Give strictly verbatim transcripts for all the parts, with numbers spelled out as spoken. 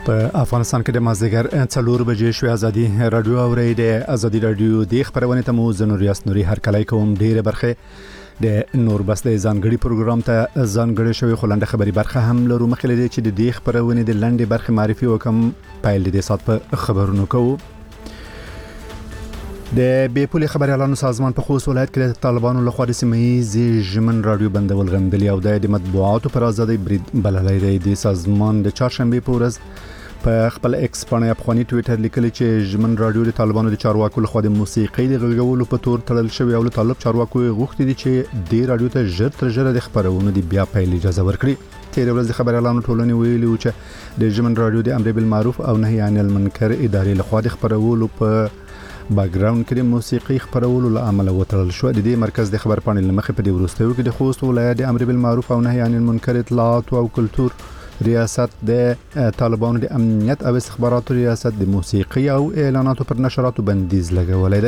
په افغانستان کې د مازدیګر څلور بجې شوې ازادي رادیو اوري د ازادي رادیو د خبرونه ته مو زنوریاس نوري هر کله کوم ډیره برخه د نور بس د ځانګړي پروګرام ته ځانګړي شوی خلنده خبري برخه هم لرو مخکې لري چې د دې خبرونه د لنډې برخه معرفي وکم پایل د سات په خبرونو کوو د بیپولي خبريالانو سازمان په خوست ولایت کې د طالبانو لخوا د سیمه‌ییز ژمن رادیو بندول غندلي او د مطبوعاتو پر ازادي برید بللای دی د سازمان د چهارشنبه په ورځ په خپل ایکس باندې افغاني ټوئیټر لیکلی چې ژمن رادیو د طالبانو د چارواکو لخوا د موسیقي د غږولو په تور تړل شوی او طالب چارواکو غوښتي دي چې د رادیو ته ژر تر ژره د خبرونو د بیا پیل اجازه ورکړي تیر ورځ د خبريالانو ټولنې ویلي چې د ژمن رادیو د امر بالمعروف او نهي عن المنکر ادارې لخوا د خبرولو په باګراوند کې د موسیقي خبرولو له عمله وتړل شو د دې مرکز د خبر پاڼې لمخې په دې وروستیو کې د خوست ولایت د امر بالمعروف او نهي عن المنکر اطلاعات او کلتور ریاست د طالبانو د امنیت او استخباراتو ریاست د موسیقي او اعلاناتو پر نشراتو بندیز لګولې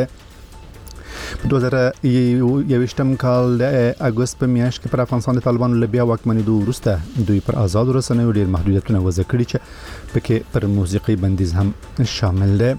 ده په دوه زره یوویشتم کال د اگست په میاشت کې پر افغانستان د طالبانو له بیا واکمنېدو وروسته دوی پر آزاد رسنیو ډېر محدودیتونه وضع کړي چې پکې پر موسیقي بندیز هم شامل ده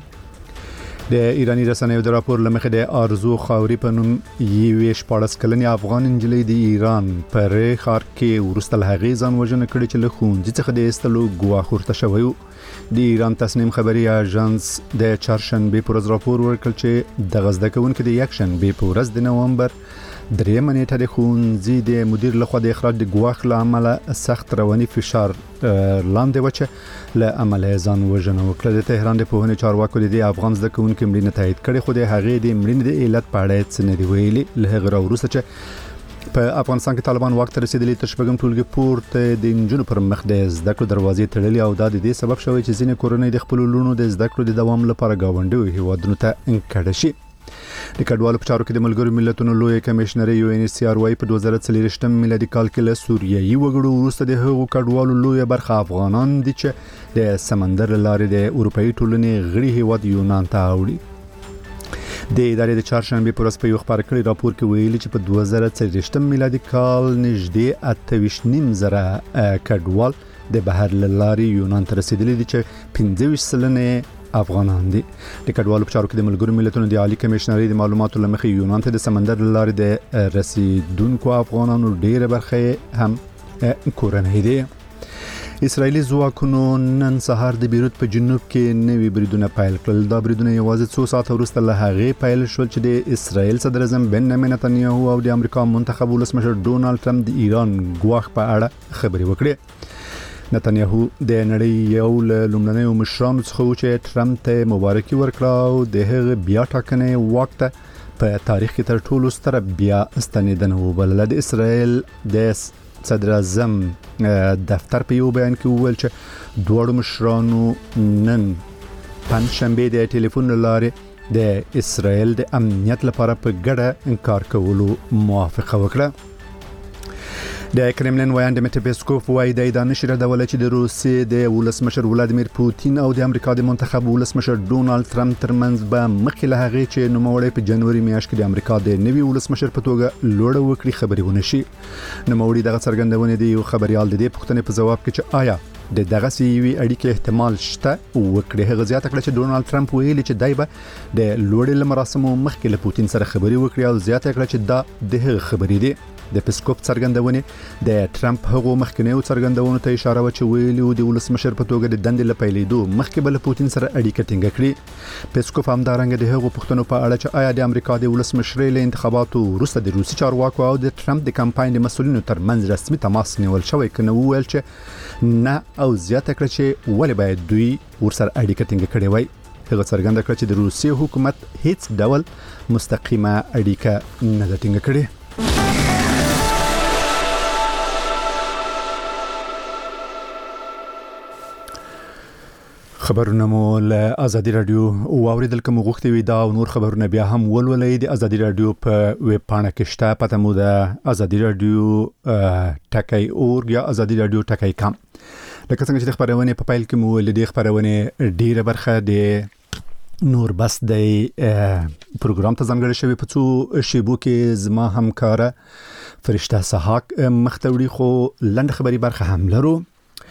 د ایرانی رسنیو د راپور لمخې د ارزو خاوري په نوم یوې شپاړس کلنې افغان انجلۍ د ایران پر خار کې ورسته له هغې ځان وژنه کړې چې له ښوونځي څخه د ایستلو ګواښ ورته شوی و د ایران تصنیم خبري اژانس د چهارشنبه پر ورځ راپور ورکړ چې د غزه کوونکو د یکشنبه په ورځ د نومبر درېمه نیټه د ښوونځي د مدیر لخوا د اخراج د ګواښ له امله سخت رواني فشار لاندې وچه له امله ځان وژنه وکړه د تهران د پوهنې چارواکو د افغان زده کوونکو مړینه تایید کړې خو د هغې د مړینې د علت په اړه څه نه دی ویلي له هغه وروسته چې په افغانستان کې طالبان وخت رسیدلی تر شپږم ټولګي پورته د انجونو پر مخ د زده کړو دروازې تړلې او دا د دې سبب شوی چې ځینې کورنۍ د خپل لونو د زده کړو د دوام لپاره گاونډي هیوادونو ته انکړه شي د کډوالو په چارو کې د ملګرو ملتونو لوی کمشنر یو ان سی ار وايي په دوه زره څلوېښتم میلادي کال کې له سوریایي وګړو وروسته د هغو کډوالو لوی برخه افغانان دي چې د سمندر لارې د اروپאי ټولنې غړي هیواد یونان ته اوړي د ادارې د چهارشنبه پر ورځ په یو خبر کړي راپور کې ویلي چې په دوه زره څلوېښتم میلادي کال نږدې اته ویشت نیم زره کډوال د بهر لارې یونان ته رسیدلي دي چې پنځه ویشت سلنه افغانان دي د کډوالو په چارو کې د ملګرو ملتونو د عالی کمشنري د معلوماتو لمخې یونان ته د سمندر لارې د رسیدونکو افغانانو ډېره برخه هم کورنۍ دي اسرایلی ځواکونو نن سهار د بیروت په جنوب کې نوي بریدونه پیل کړل دا بریدونه یوازې څو ساعت وروسته له هغې پیل شول چې د اسرایل صدر اعظم بنیامین نتنیاهو او د امریکا منتخب ولسمشر ډونالد ټرمپ د ایران ګواښ په اړه خبرې وکړې نتنیاهو د نړۍ یو له لومړنیو مشرانو څخه و چې ټرمپ ته مبارکي ورکړه او د هغه بیا ټاکنې واک ته په تاریخ کې تر ټولو ستره بیا ستنېدنه وبلله د اسرایل د صدر اعظم دفتر په یو بیان کې وویل چې دوه مشرانو نن پنځشنبه د ټلیفون لارې د اسرایل د امنیت لپاره په ګډه کار کولو موافقه وکړه د کرملین وایي د مټپسکوف وایي د دانش ردول چې د روسیې د ولسمشر ولادیمیر پوتین او د امریکا د منتخب ولسمشر ډونالد ټرمپ ترمنځ به مخکې له هغې چې نوموړی په جنوري میاشت کې د امریکا د نوي ولسمشر په توګه لوړه وکړي خبرې ونه شي نوموړي دغه څرګندونه دی یو خبريال د دې پوښتنې په جواب کې چې آیا د دغه سیوی اړیکې احتمال شته وکړي هغه زیاته کړه چې ډونالد ټرمپ ویلي چې دای به د لوړې مراسمو مخکې له پوتین سره خبرې وکړي او زیاته کړه چې دا د هغه خبرې دي د پسکوپ څرګندونه د ټرمپ هغو مخکنیو څرګندونو ته اشاره و چې ویلي د ولسمشر په توګه د دندې لپیلیدو مخکې بل پوتین سره اړیکه ټینګه کړې پسکوپ همدارنګه د هغو پښتنو په اړه چې آیا د امریکا د ولسمشر له انتخاباتو وروسته د روسي چارواکو او د ټرمپ د کمپاین د مسولینو ترمنځ رسمي تماس نیول شوی کنه ویل چې نه او زیاته کړه چې ولې باید دوی ورسره اړیکه ټینګه کړي وای هغه څرګنده کړ چې د روسي حکومت هیڅ ډول مستقیمه اړیکه نه ده ټینګه کړې خبرونه مو له ازادي رادیو او اوریدل کوم غوښتي وي دا او نور خبرونه بیا هم ولولئ د ازادي رادیو په ویب پاڼه کې شته پته مو د ازادي رادیو ټاکي اورګ یا ازادي رادیو ټاکي کام لکه څنګه چې خبرونه په پایل کې مو له دې خبرونه ډیره برخه د نور بس د پروګرام ته ځانګړی شوی په څو شیبو کې زما همکاره فرشته سحاق مختوری خو لنډ خبري برخه هم لرو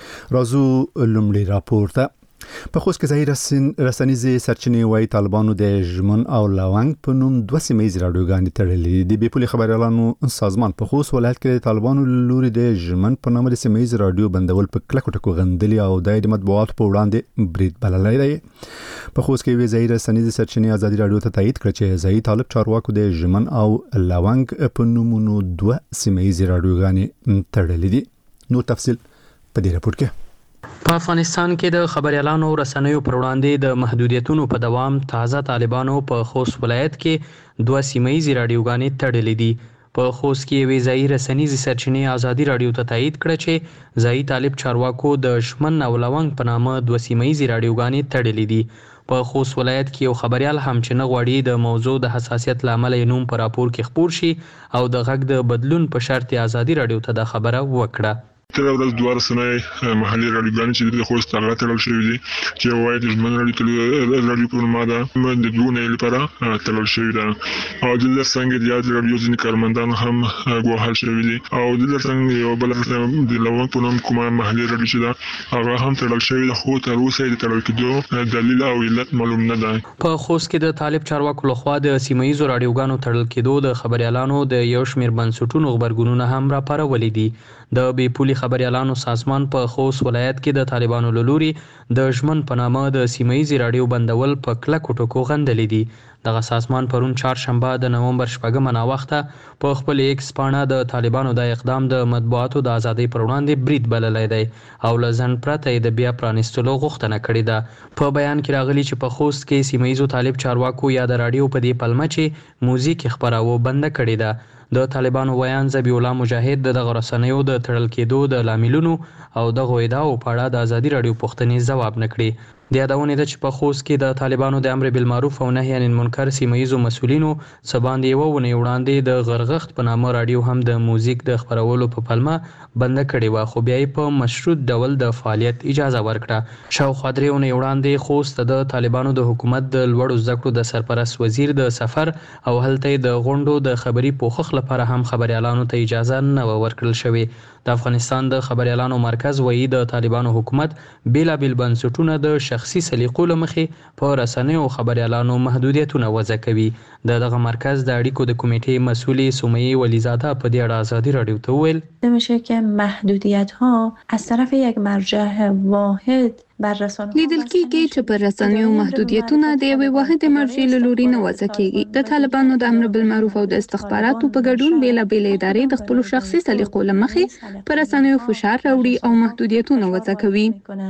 رازو لومړی راپور ته په خوست کې ظاهر رسنیزې سرچینې وايي طالبانو د ژمن او لاونګ په نوم دوه سیمه ییز راډیوګانې تړلې دي. د پولي خبريالانو سازمان په خوست ولایت کې طالبانو لوري د ژمن په نامه د سیمه ییز راډیو بندول په کلکو ټکو غندلي او د مطبوعاتو په وړاندې برید بللی دی. په خوست کې وی ظاهر رسنیزې سرچینې ازادي راډیو ته تایید کړ چې ځای طالب چارواکو د ژمن او لاونګ په نومونو دوه سیمه ییز راډیوګانې تړلې دي. نو تفصیل په دې راپور کې. په افغانستان کې د خبريالانو رسنیو پر وړاندې د محدودیتونو په دوام تازه طالبانو په خوست ولایت کې دوه سیمه ییزې راډیوګانې تړلې دي. په خوست کې یوې ځایي رسنیزې سرچینې ازادي راډیو ته تایید کړه چې ځایي طالب چارواکو د شمن او لونګ په نامه دوه سیمه ییزې راډیوګانې تړلې دي. په خوست ولایت کې یو خبريال هم چې نه غواړي د موضوع د حساسیت لامل یې نوم په راپور کې خپور شي او د غږ د بدلون په شرط ازادي راډیو ته د خبره وکړه. تر ورځ دوه رسنۍ محلي راډیوګانې چې د خوست هغه تړل شوي دي چې وایي د ژمن راډیو په نوم ده د دوه نه لپاره تړل شوي ده او د څنګه د یاد راډیو ځینې کارمندان هم ګواښل شوي دي او د څنګه یو بل د لوړ په نوم کومه محلي راډیو چې ده هغه هم تړل شوي ده خو تر اوسه د تړل کېدو دلیل او علت معلوم نه ده. په خوست کې د طالب چارواکو لخوا د سیمه ییزو راډیوګانو تړل کېدو د خبريالانو د یو شمېر بنسټونو غبرګونونه هم راپارولي دي. د بې پولي خبريالانو سازمان په خوست ولایت کې د طالبانو له لوري د ژمن په نامه د سیمه ییزې راډیو بندول په کلکو ټکو غندلي دي. دغه سازمان پرون چهارشنبه د نومبر شپږمه ناوخته په خپل ایکس پاڼه د طالبانو د اقدام د مطبوعاتو د ازادۍ پر وړاندې برید بللی دی او له ځنډ پرته یې د بیا پرانیستلو غوښتنه کړې ده. په بیان کې راغلي چې په خوست کې سیمه ییزو طالب چارواکو یا د راډیو په دې پلمه چې موزیک خپراوه بنده کړې ده. د طالبانو ویان ذبیح الله مجاهد د دغه رسنیو د تړل کېدو د لاملونو او دغه ادعاو په اړه د ازادي راډیو پوښتنې ځواب نه کړي. د یادونې ده چې په خوست کې د طالبانو د امر بالمعروف او نهي عن المنکر سیمه ییزو مسؤلینو څه باندې یوه اونۍ وړاندې د غرغښت په نامه راډیو هم د موزیک د خپرولو په پلمه بنده کړې وه خو بیا یې په مشروط ډول د فعالیت اجازه ورکړه. شاوخوا درې اونۍ وړاندې خوست د طالبانو د حکومت د لوړو زده کړو د سرپرست وزیر د سفر او هلته د غونډو د خبري پوښښ لپاره هم خبريالانو ته اجازه نه ورکړل شوې. د افغانستان د خبريالانو مرکز وایي د طالبانو حکومت بیلابیل بنسټونه د شخصي سلیقو له مخې په رسنیو خبريالانو محدودیتونه وضع کوي. د دغه مرکز د اړیکو د کمیټې مسئولې سمیه ولیزاده په دې اړه ازادي راډیو ته وویل میشه که محدودیت ها از طرف یک مرجع واحد لیدل کېږي چې پر رسنیو محدودیتونه د یوې واحدې مرجع له لوري نه وضع کېږي. د طالبانو د امر بالمعروف او د استخباراتو په ګډون بیلابېلې ادارې د خپلو شخصي سلیقو له مخې پر رسنیو فشار راوړي او محدودیتونه وضع کوي.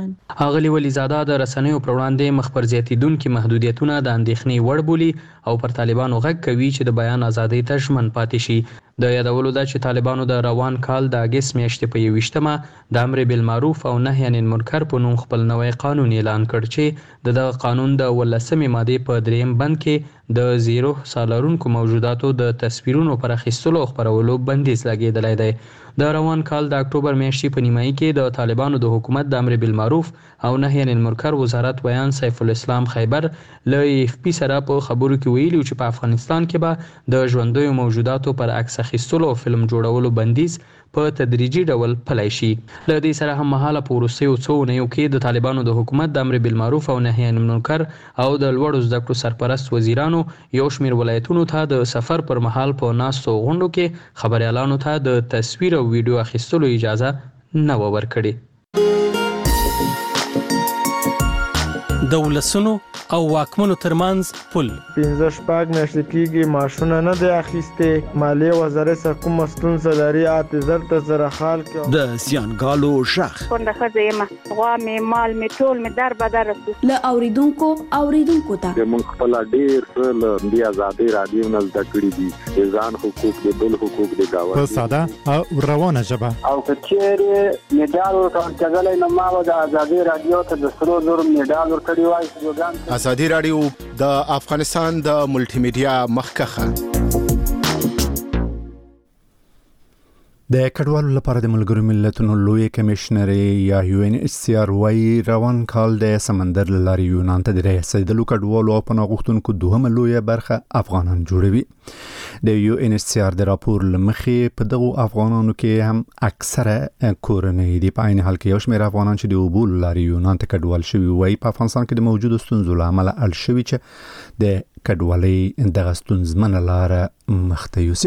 ښاغلي ولیزاده د رسنیو پر وړاندې مخ پر زیاتېدونکي محدودیتونه د اندېښنې وړ بولي او پر طالبانو غږ کوي چې د بیان ازادۍ ته ژمن پاتې شي. د یادولو ده چې طالبانو د روان کال د اګست میاشتې په یوویشتمه د امر بالمعروف او نهي عن المنکر په نوم خپل نوی قانون اعلان کړ چې د دغه قانون د ولسمې مادې په دریم بند کې د زیرو سالارونکو موجوداتو د تصویرونو پر اخیستلو او خپرولو بندیز لګېدلی دی. د روان کال د اکتوبر میاشتې په نیمایي کې د طالبانو د حکومت د امر بالمعروف او نهي عن المنکر وزارت ویان سیف الاسلام خیبر له ایف پی سره په خبرو کې ویلي چې په افغانستان کې به د ژوندیو موجوداتو پر عکس اخیستلو او فلم جوړولو بندیز په تدریجي ډول پلی شي. له دې سره هم مهاله په وروستیو څو اونیو کې د طالبانو د حکومت د امر بالمعروف او نهي عن المنکر او د لوړو زده کړو سرپرست وزیرانو یو شمېر ولایتونو ته د سفر پر مهال په ناستو غونډو کې خبريالانو ته د تصویر او ویډیو اخیستلو اجازه نه و ورکړې. د ولسونو او واکمنو ترمنځ پل پنځه شپږ میاشتې کېږي معاشونه نه دی اخیستې. مالیې وزارت څخه کومه ستونزه لري اته زر ته زره خال کې د زیانګالو شخ کونډه ښځه یم غوا مې مال مې ټول مې در بدر رسو له اوریدونکو اوریدونکو ته موږ خپل ډېر څه له دې ازادۍ راډیو نه زده کړي دي د ځان حقوق د بل حقوق د گاونډي په ساده او روانه ژبه او که چیرې میډال ورکول کېدلی نو ما به د ازادۍ راډیو ته د سرو زرو میډال ورکړی وای. ازادي راډیو د افغانستان د ملټي میډیا مخکخه د کډوالو لپاره د ملګرو ملتونو لوی کمشنر یا یو ان ایچ سی آر وايي روان کال د سمندر لاري یونان ته د رسیدلو کډوالو او پناه غوښتونکو دوهمه لوی برخه افغانان جوړوي. د یو ان ایچ سی آر د راپور لمخې په دغه افغانانو کې هم اکثره کورنۍ دي. په عین حال کې یو شمېر افغانان چې د اوبول لاري یونان ته کډوال شوي وي په افغانستان کې د موجودو ستونزو له امله اړ شوي چې د کډوالۍ دغه ستونزمنه لار مخته یوسي.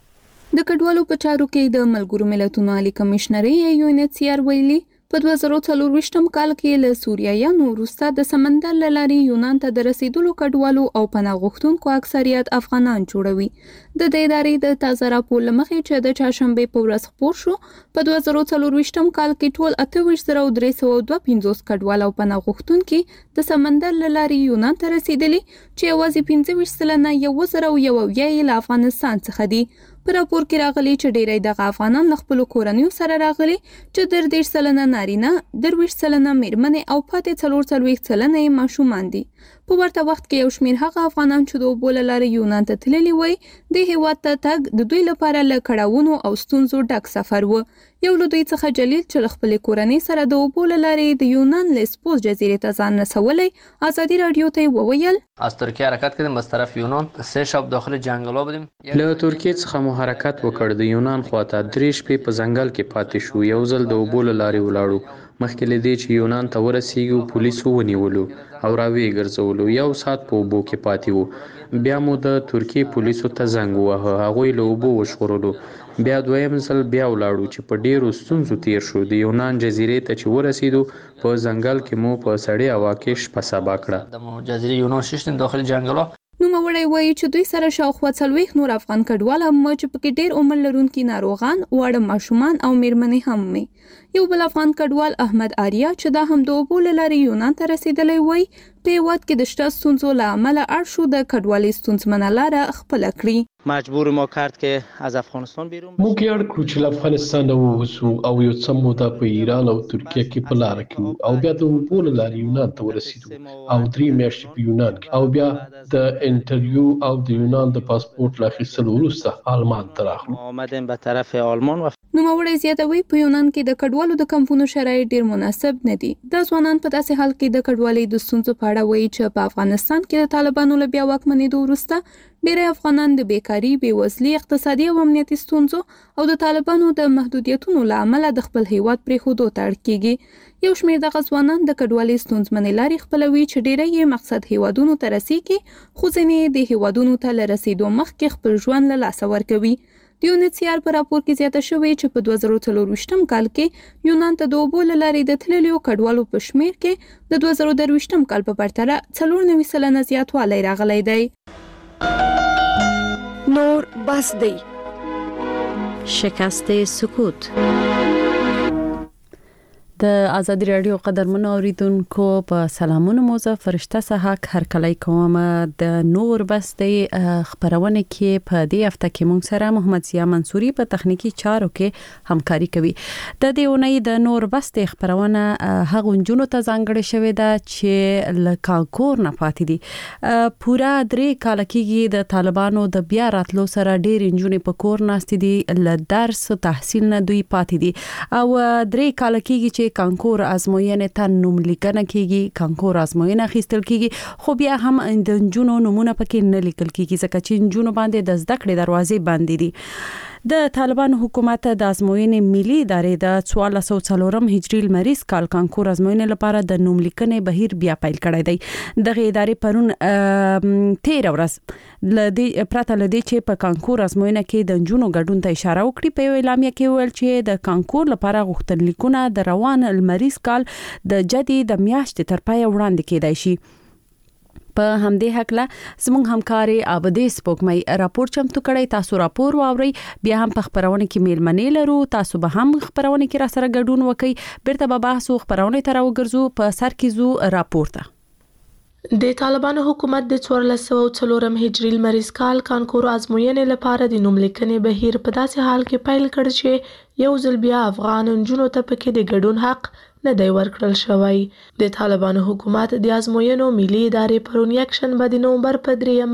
د کډوالو په چارو کې د ملګرو ملتونو عالی کمشنري یو ان ایچ سی آر ویلي په دوه زره څلور کال کې له سوریایانو وروسته د سمندر له لارې یونان ته د رسیدلو کډوالو او پناه غوښتونکو اکثریت افغانان جوړوي. د دې ادارې د تازه راپور لمخې چې د چهارشنبه په ورځ خپور شو په دوه زره څلور کال کې ټول اته ویشت زره درې سوه دوه پنځوس کډوال او پناه غوښتونکي د سمندر له لارې یونان ته رسیدلي چې یوازې پنځه ویشت سلنه یو زره یو یې له افغانستان څخه دي. په راپور کې راغلي چې ډېری دغه افغانان له خپلو کورنیو سره راغلي چې در دېرش سلنه نارینه، درویشت سلنه میرمنې او پاتې څلور څلوېښت سلنه یې ماشومان دي. په ورته وخت کې یو شمېر هغه افغانان چې د اوبو له لارې یونان ته تللي وای د هېواد ته تګ د دوی لپاره له کړاوونو او ستونزو ډک سفر و. یو له دوی څخه جلیل چې له خپلې کورنۍ سره د اوبو له لارې د یونان لیسبوس جزیرې ته ځان رسولی ازادي راډیو ته وویل از ترکیه حرکت کردیم از طرف یونان سه شب داخل جنگلا بودیم. له ترکیه څخه مو حرکت وکړ د یونان خواته درې شپې په ځنګل کې پاتې شو. یو ځل د اوبو له لارې ولاړو مخکې له دې چې یونان ته ورسیږو پولیسو ونیولو او راویې ګرځولو. یو ساعت په اوبو کې پاتې وو. بیا مو د ترکیې پولیسو ته زنګ وواهه، هغوی له اوبو وژغورلو. بیا دویم ځل بیا ولاړو چې په ډیرو ستونزو تیر شو. د یونان جزیرې ته چې ورسیدو په ځنګل کې مو په سړې هوا کې شپه سبا کړه. د جزیرې یونان ششتیم داخل جنگلا. نوموړی وایي چې دوی سره شاوخوا څلوېښت نور افغان کډوال هم چې پکې ډېر عمر لرونکي ناروغان، واړه ماشومان او میرمنې هم وي. یو بل افغان کډوال احمد آریا چې دا هم د اوبو له لارې یونان ته رسیدلی وای په هېواد کې د شته ستونزو له امله اړ شو د کډوالۍ ستونزمنه لاره خپله کړي. مجبور ما کرد که از افغانستان بیرون موږ یې اړ کړو چې له افغانستانه ووځو او یو څه موده په ایران او ترکیه کې په لاره کې او بیا د اوبو له لارې یونان ته ورسېدو او درې میاشتې په یونان کې او بیا د انټرویو او د یونان د پاسپورت له اخیستلو وروسته آلمان ته راغلو. آمدیم به طرف آلمان. نوموړی زیاتوي په یونان کې د کډوالو د کمپونو شرایط ډېر مناسب نه دي. دا ځوانان په داسې حال کې د کډوالۍ د ستونزو په اړه وایي چې په افغانستان کې د طالبانو له بیا واکمنېدو وروسته ډېری افغانان د بیکاري، بېوزلي، اقتصادي او امنیتي ستونزو او د طالبانو د محدودیتونو له امله د خپل هیواد پرېښودو ته اړ کېږي. یو شمېر دغه ځوانان د کډوالۍ ستونزمنې لارې خپلوي چې ډېری یې مقصد هیوادونو ته رسېږي، خو ځینې د هیوادونو ته له رسېدو مخکې خپل ژوند له لاسه ورکوي. د یو ان ایچ سی آر په راپور کې زیاته شوې چې په دوه زره څلور کال کې یونان ته د اوبو له لارې د تللیو کډوالو په شمېر کې د دوه زره درویشتم کال په پرتله څلور نوي سلنه زیاتوالی راغلی دی. نور بس دی. شکست سکوت. د ازادي رادیو قدرمنو اوریدونکو په سلامونه مو زه فرشته سحق هر کله کوم د نور بس د خبرونه کې په دې هفته کې مونږ سره محمد ضیا منصوري په تخنیکی چارو کې همکاري کوي. د دې اونۍ د نور بس د خبرونه هغه جنونو ته ځانګړې شوې ده چې لکانکور نه پاتې دي. پورا درې کال کېږي د طالبانو د بیا راتلو سره ډېر انجونې په کور ناستې دي، ل درس تحصیل نه دوی پاتې دي او درې کال کېږي چې کانکور ازموینې ته نوم لیکنه کیږي، کانکور ازموینه اخیستل کیږي، خو بیا هم د جنونو نمونه پکې نه لیکل کیږي ځکه چې جنونو باندې د زده کړې دروازې باندې دي. د طالبان حکومت د ازموینې ملي ادارې د څوارلس سوه څلورم هجري لمریز کال کانکور ازموینې لپاره د نوم لیکنې بهیر بیا پیل کړی دی. دغه ادارې پرون تیر ورځ لدی پراته لدی چې په کانکور ازموینه کې د جنونو ګډون ته اشاره وکړي. په اعلامیه کې ویل چې د کانکور لپاره غوښتنلیکونه د روان لمریز کال د جدي د میاشتې تر پای وړاندې کېدای شي. په همدې حقله زموږ همکاري ابدي سپوږمۍ راپور چمتو کړی. تاسو راپور واورئ، بیا هم په خبرونه کې میلمنې لرو. تاسو به هم خبرونه کې را سره ګډون وکړئ. بیرته به بحث او خبرونه تر وګرځو په سر کې زو راپور ته. د طالبانو حکومت د څوارلس سوه څلورم هجري لمریز کال کانکور ازموینې لپاره د نوم لیکنې بهیر په داسې حال کې پیل کړ چې یو ځل بیا افغان نجونو ته پکې د ګډون حق نه دی ورکړل شوی. د طالبانو حکومت د ازموینو ملي ادارې پرون یکشنبه د نومبر په دریمه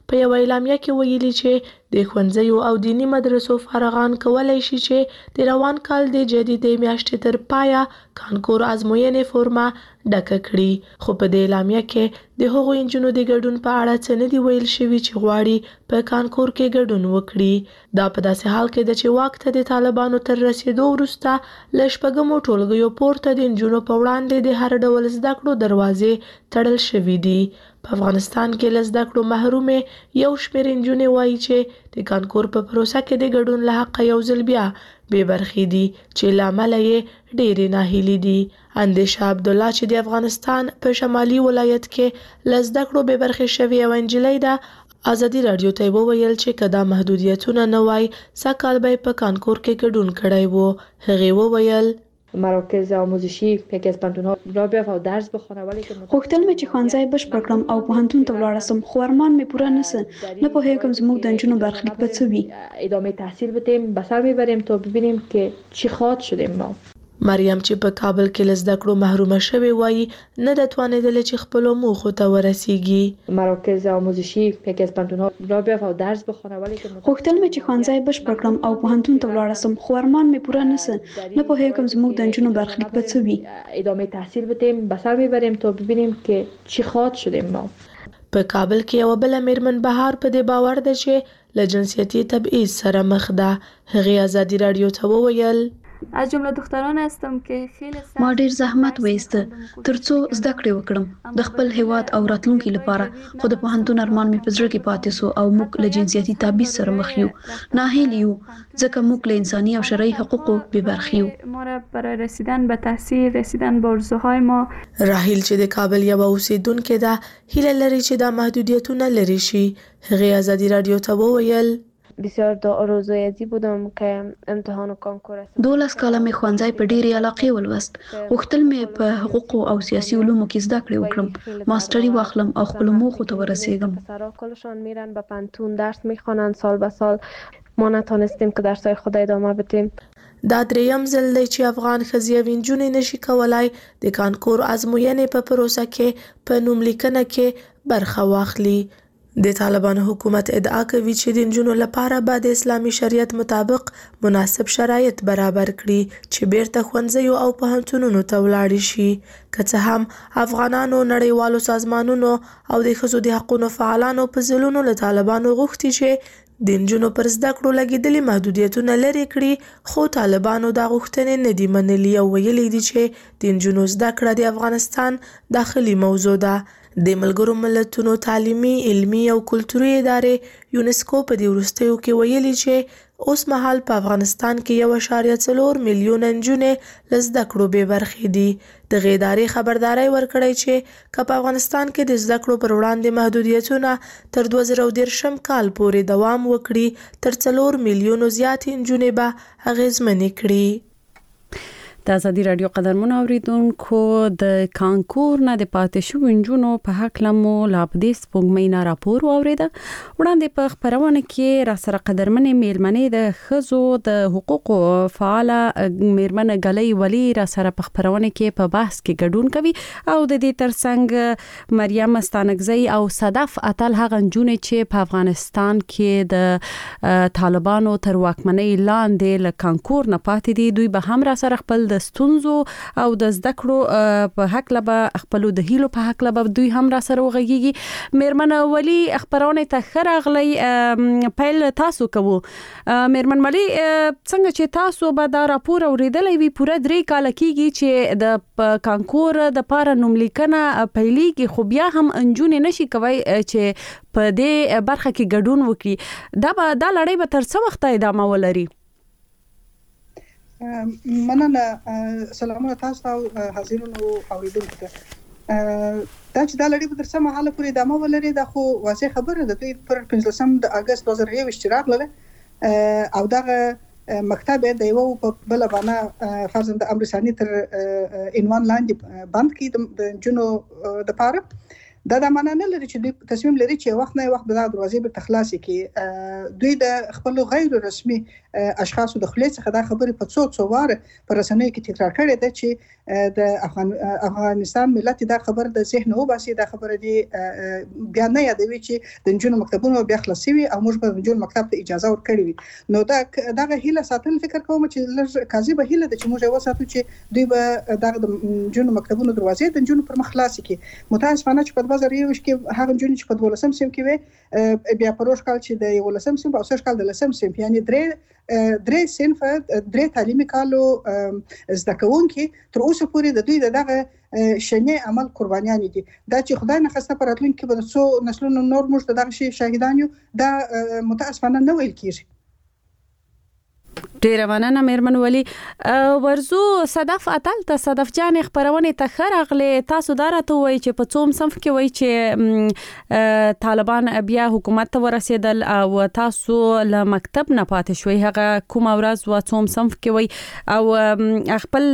په یو اعلامیه کې ویلي چې د ښوونځیو او دینی مدرسو فارغان کولای شي چې د روان کال د جدیدې میاشتې تر پایه کانکور ازموینې فورمه ډکه کړي، خو په دې اعلامیه کې د هغو نجونو د ګډون په اړه څه نه دي ویل شوي چې غواړي په کانکور کې ګډون وکړي. دا په داسې حال کې ده چې واک ته د طالبانو تر رسېدو وروسته له شپږمو ټولګیو پورته د نجونو په وړاندې د هر ډول زده کړو دروازې تړل شوي دي. په افغانستان کې له زده کړو محرومې یو شمېر نجونې وایي چې د کانکور په پروسه کې د ګډون له حقه یو ځل بیا بې برخې دي چې له امله یې ډېرې ناهیلې دي. اندیشه عبدالله چې د افغانستان په شمالي ولایت کې له زده کړو بې برخې شوې یوه نجلۍ ده، ازادي راډیو ته وویل چې که دا محدودیتونه نه وای سږ به په کانکور کې ګډون کړی و. هغې وویل مراکز آموزشی یکی از پانتونها را بیافت و درس بخوانم ولی که غوښتل مې چې ښوونځی بشپړ کړم او پوهنتون ته ولاړه سم، خو ارمان مې پوره نه سه. نه پوهېږم زموږ د نجونو برخلیک به څه وي. ادامه تحصیل بدیم، به سر میبریم تا ببینیم که چی خواهد شدیم. ما مریم چې په کابل کې له زده کړو محرومه شوې وایي نه ده توانېدلې چې خپلو موخو ته ورسیږي. مراکز آموزشی یکی از پانتونها را بیافت و درس بخوانم ولی که غوښتل مې چې ښوونځی بشپړ کړم او پوهنتون ته ولاړه سم، خو ارمان مې پوره نه سه. نه پوهېږم زموږ د نجونو برخلیک به څه وي. ادامه تحصیل بدیم، به سر میبریم تا ببینیم که چی خواهد شدیم. ما په کابل کې یوه بله میرمن بهار په دې باور ده چې له جنسیتي تبعیض سره مخ ده. هغې ازادي راډیو ته وویل از جمله دختران هستم که خیلی ما ډیر زحمت وایسته ترڅو زده کړې وکړم د خپل هیواد او راتلونکي لپاره، خو د پوهنتون ارمان مې په زړه کې پاتې سو او موږ له جنسیتي تبعیض سره مخ یو. ناهیلي یو ځکه موږ له انساني او شرعي حقوقو بې برخې یو. ما را برای رسیدن به تحصیل، رسیدن به ارزوهای ما. راهیل چې د کابل یوه اوسیدونکې ده هیله لري چې دا محدودیتونه لرې شي. هغې ازادي راډیو ته وویل بسیار دا آرزوی ازی بودم که امتحان و کانکور است. دولس کاله مې ښوونځی په ډېرې علاقې ولوست. غوښتل مې په حقوقو او سیاسي علومو کې زده کړې وکړم، ماستري واخلم او خپلو موخو ته ورسیږم. پسرها کلشان میرن به پانتون درس میخوانند سال به سال. ما نتانستیم که درسای خود ادامه بدیم. دا دریم ځل دی چې افغان ښځې او نجونې نشي کولای د کانکور ازموینې په پروسه کې په نوملیکنه کې برخه واخلي. د طالبانو حکومت ادعا کوي چې د نجونو لپاره به د اسلامي شریعت مطابق مناسب شرایط برابر کړي چې بیرته ښوونځیو او پوهنتونونو ته ولاړې شي. که څه هم افغانانو، نړیوالو سازمانونو او د ښځو د حقونو فعالانو په ځلونو له طالبانو غوښتي چې د نجونو پر زده کړو لګېدلي محدودیتونه لرې کړي، خو طالبانو دا غوښتنې نه دي منلي او ویلي دي چې د نجونو زده کړه د افغانستان داخلي موضوع ده. د ملګرو ملتونو تعلیمي، علمي او کلتوري ادارې یونسکو په دې وروستیو کې ویلي چې اوس مهال په افغانستان کې یو اعشاریه څلور میلیونه نجونې له زده کړو بې برخې دي. دغې ادارې خبرداری ورکړی چې که په افغانستان کې د زده کړو پر وړاندې محدودیتونه تر دوه زره دېرشم کال پورې دوام وکړي، تر څلور میلیونو زیاتې نجونې به اغېزمنې کړي. د ازادي راډیو قدرمن اوریدونکو د کانکور نه د پاتې شوو نجونو په حق لمو لابدي سپوږمۍ نه راپور اوریده. وړاندې په خبرونه کې را سره قدرمنې میلمنې د خزو د حقوقو فعاله میرمن غلۍ ولی را سره په خبرونه کې په بحث کې ګډون کوي او د دې ترڅنګ مریم ستانکزی او صدف اتل هغه نجونې چې په افغانستان کې د طالبانو تر واکمنۍ لاندې له کانکور نه پاتې دي، دوی به هم را سره خپل د ستونزو او د زده کړو په حق لبه خپل د هیلو په حق لبه دوی هم را سره وغږیږي. میرمن ولی خبرونه ته خراغلی پیل تاسو کوو. میرمن ولی څنګه چې تاسو به دا راپور اوریدلې وی پوره درې کال کېږي چې د کانکور د پاره نوملیکنه پیلېږي، خو بیا هم انجونې نشي کوي چې په دې برخه کې ګډون وکړي. دا به دا لړۍ به تر څو وخت ادامه ولري؟ مننه. سلامونه تاسو ته حاضرینو اوریدونکو ته. دا چې دا لړۍ به تر څه مهاله پورې ادامه ولري دا خو واضح خبره ده. دوی پر پنځلسم د اګست دوه زره یوویشت راغله او دغه مکتب د یو په بل باندې فرضاً د امر ثاني تر عنوان لاندې بند کړي د جنو د پاره دا د معنا نه لري چې دوی تصمیم لري چې وخت نه وخت به دا دروازې به تخلاصي کې دوی د خپل غیر رسمي اشخاصو د خلیص څخه دا خبره په څو څو واره پر رسنیو کې تکرار کړې ده چې د افغان افغانستان ملت دا خبر د ذهن او باسي دا خبره دی بیا نه یادوي چې د جنونو مکتبونو بیا خلاصي وي او موږ به د جنونو مکتب ته اجازه ورکړي وي نو دا دغه هیله ساتل فکر کوم چې لږ کاذبه هیله ده چې موږ یو ساتو چې دوی به دغه د جنونو مکتبونو دروازې د جنونو پر مخ خلاصي کې متاسفانه چې په دوه زره یو کې هغه جون چې په دولسم سیم کې وي بیا پروش کال چې د یولسم سیم او سش کال د لسم سیم یعنی درې درې صنف درې تعلیمي کالو زده کوونکي تر اوسه پورې د دوی دغه شنه عمل قربانیان دي دا چې خدای نه خسته پراتلونکي کې به څو نسلونو نور موږ دغه شی شاهدان یو دا متاسفانه نه ویل کیږي ډیره مننه مېرمن ولي ورزو صدف اتل ته صدف جان خبرونه ته خرغله تاسو دارته وای چې په څوم صنف کې وای چې طالبان بیا حکومت ته ورسېدل او تاسو له مکتب نه پاتې شوي هغه کوم ورځ و څوم صنف کې وای او خپل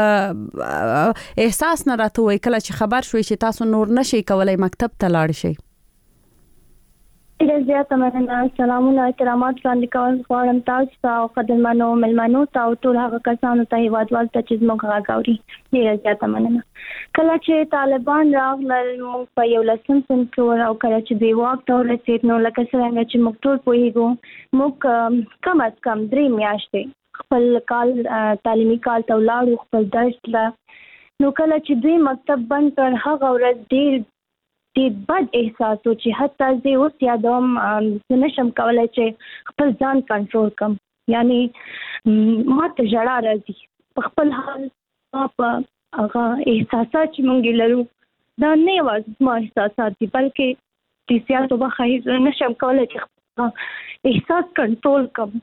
احساس نه راته وای کله چې خبر شوي چې تاسو نور نشي کولای مکتب ته لاړ شئ ډېر زیاته مننه سلامونه کرامات وړاندې کول غواړم تاسو ته او قدرمنو مېلمنو ته او ټول هغه کسانو ته هیوادوال ته چې زموږ غږ اوري ډېر زیاته مننه کله چې طالبان راغلل موږ په یولسم صنف کې او کله چې دوی واک ته ورسېد نو لکه څنګه چې موږ ټول پوهېږو موږ کم از کم درې میاشتې خپل کال تعلیمي کال ته ولاړو خپل درس له نو کله چې دوی مکتب بند کړ هغه ورځ ډېر ډېر بد احساس و چې حتی زه اوس یادوم زه نشم کولی چې خپل ځان کنټرول کړم یعنی ما ته ژړا راځي په خپل حال په هغه احساسات چې موږ لرو دا نه یوازې زما احساسات دي بلکې د سیاسو بخښئ زه نشم کولی چې خپل احساس کنټرول کړم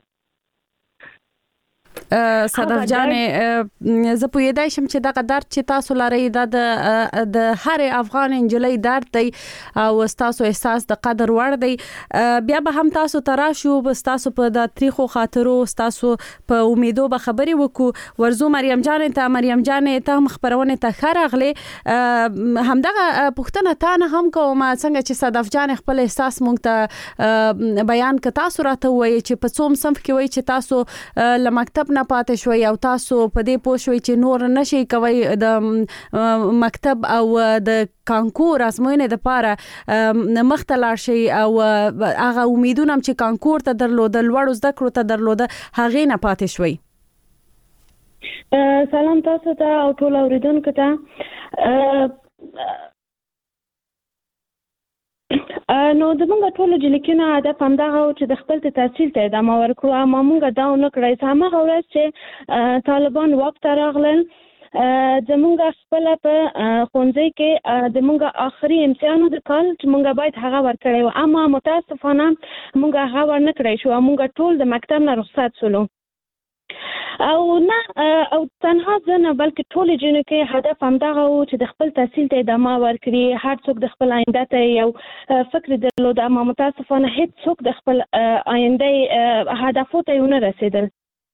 صدف جان زه پوهیدای شم چې دغه درد چې تاسو لرئ د د هر افغان انجلۍ درد دی او تاسو احساس د قدر وړ دی بیا به هم تاسو تراشو بس تاسو په د تاریخو خاطرو تاسو په امیدو به خبرې وکړو ورزو مریم جان ته مریم جان ته خبرونه ته خرغله همدغه پښتنه تا نه هم کوم څنګه چې صدف جان خپل احساس مونږ ته بیان ک تاسو راته وایي چې په څوم صنف کې وایي چې تاسو ل مکتب نه پاتې شوي او تاسو په دې پوه شوي چې نور نشي کوي د مکتب او د کانکور ازموینې د پاره مخته لاړ شي او هغه امیدونه چې کانکور ته درلوده لوړ زده کړو ته درلوده هغه نه پاتې شوي سلام تاسو ته او ټول اوریدونکو ته نو د موږ ټول جلیکونه هدف همدغه چې د خپل تحصیل ته ادامه ورکړو اما موږ دا نه کړی هغه ورځ چې طالبان واک ته راغلل زموږ خپل په ښوونځي کې د موږ آخري امتحان د کال چې موږ باید هغه ورکړی و اما متاسفانه موږ هغه ور نه کړی شو موږ ټول د مکتب نه رخصت شولو او نه او تنها ځنه بلکې ټول جنو کې هدف همدغه و چې د خپل تحصیل ته ادامه ورکړي هر څوک د خپل آینده ته یو فکر درلود اما متاسفانه هیڅ څوک د خپل آینده هدفو ته ونه رسیدل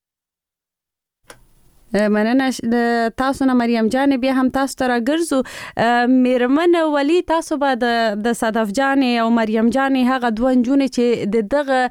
مننه تاسو نه مریم جان بیا هم تاسو ته راګرځو مېرمن ولي تاسو به د صدف جان او مریم جان هغه دوه نجونې چې د دغه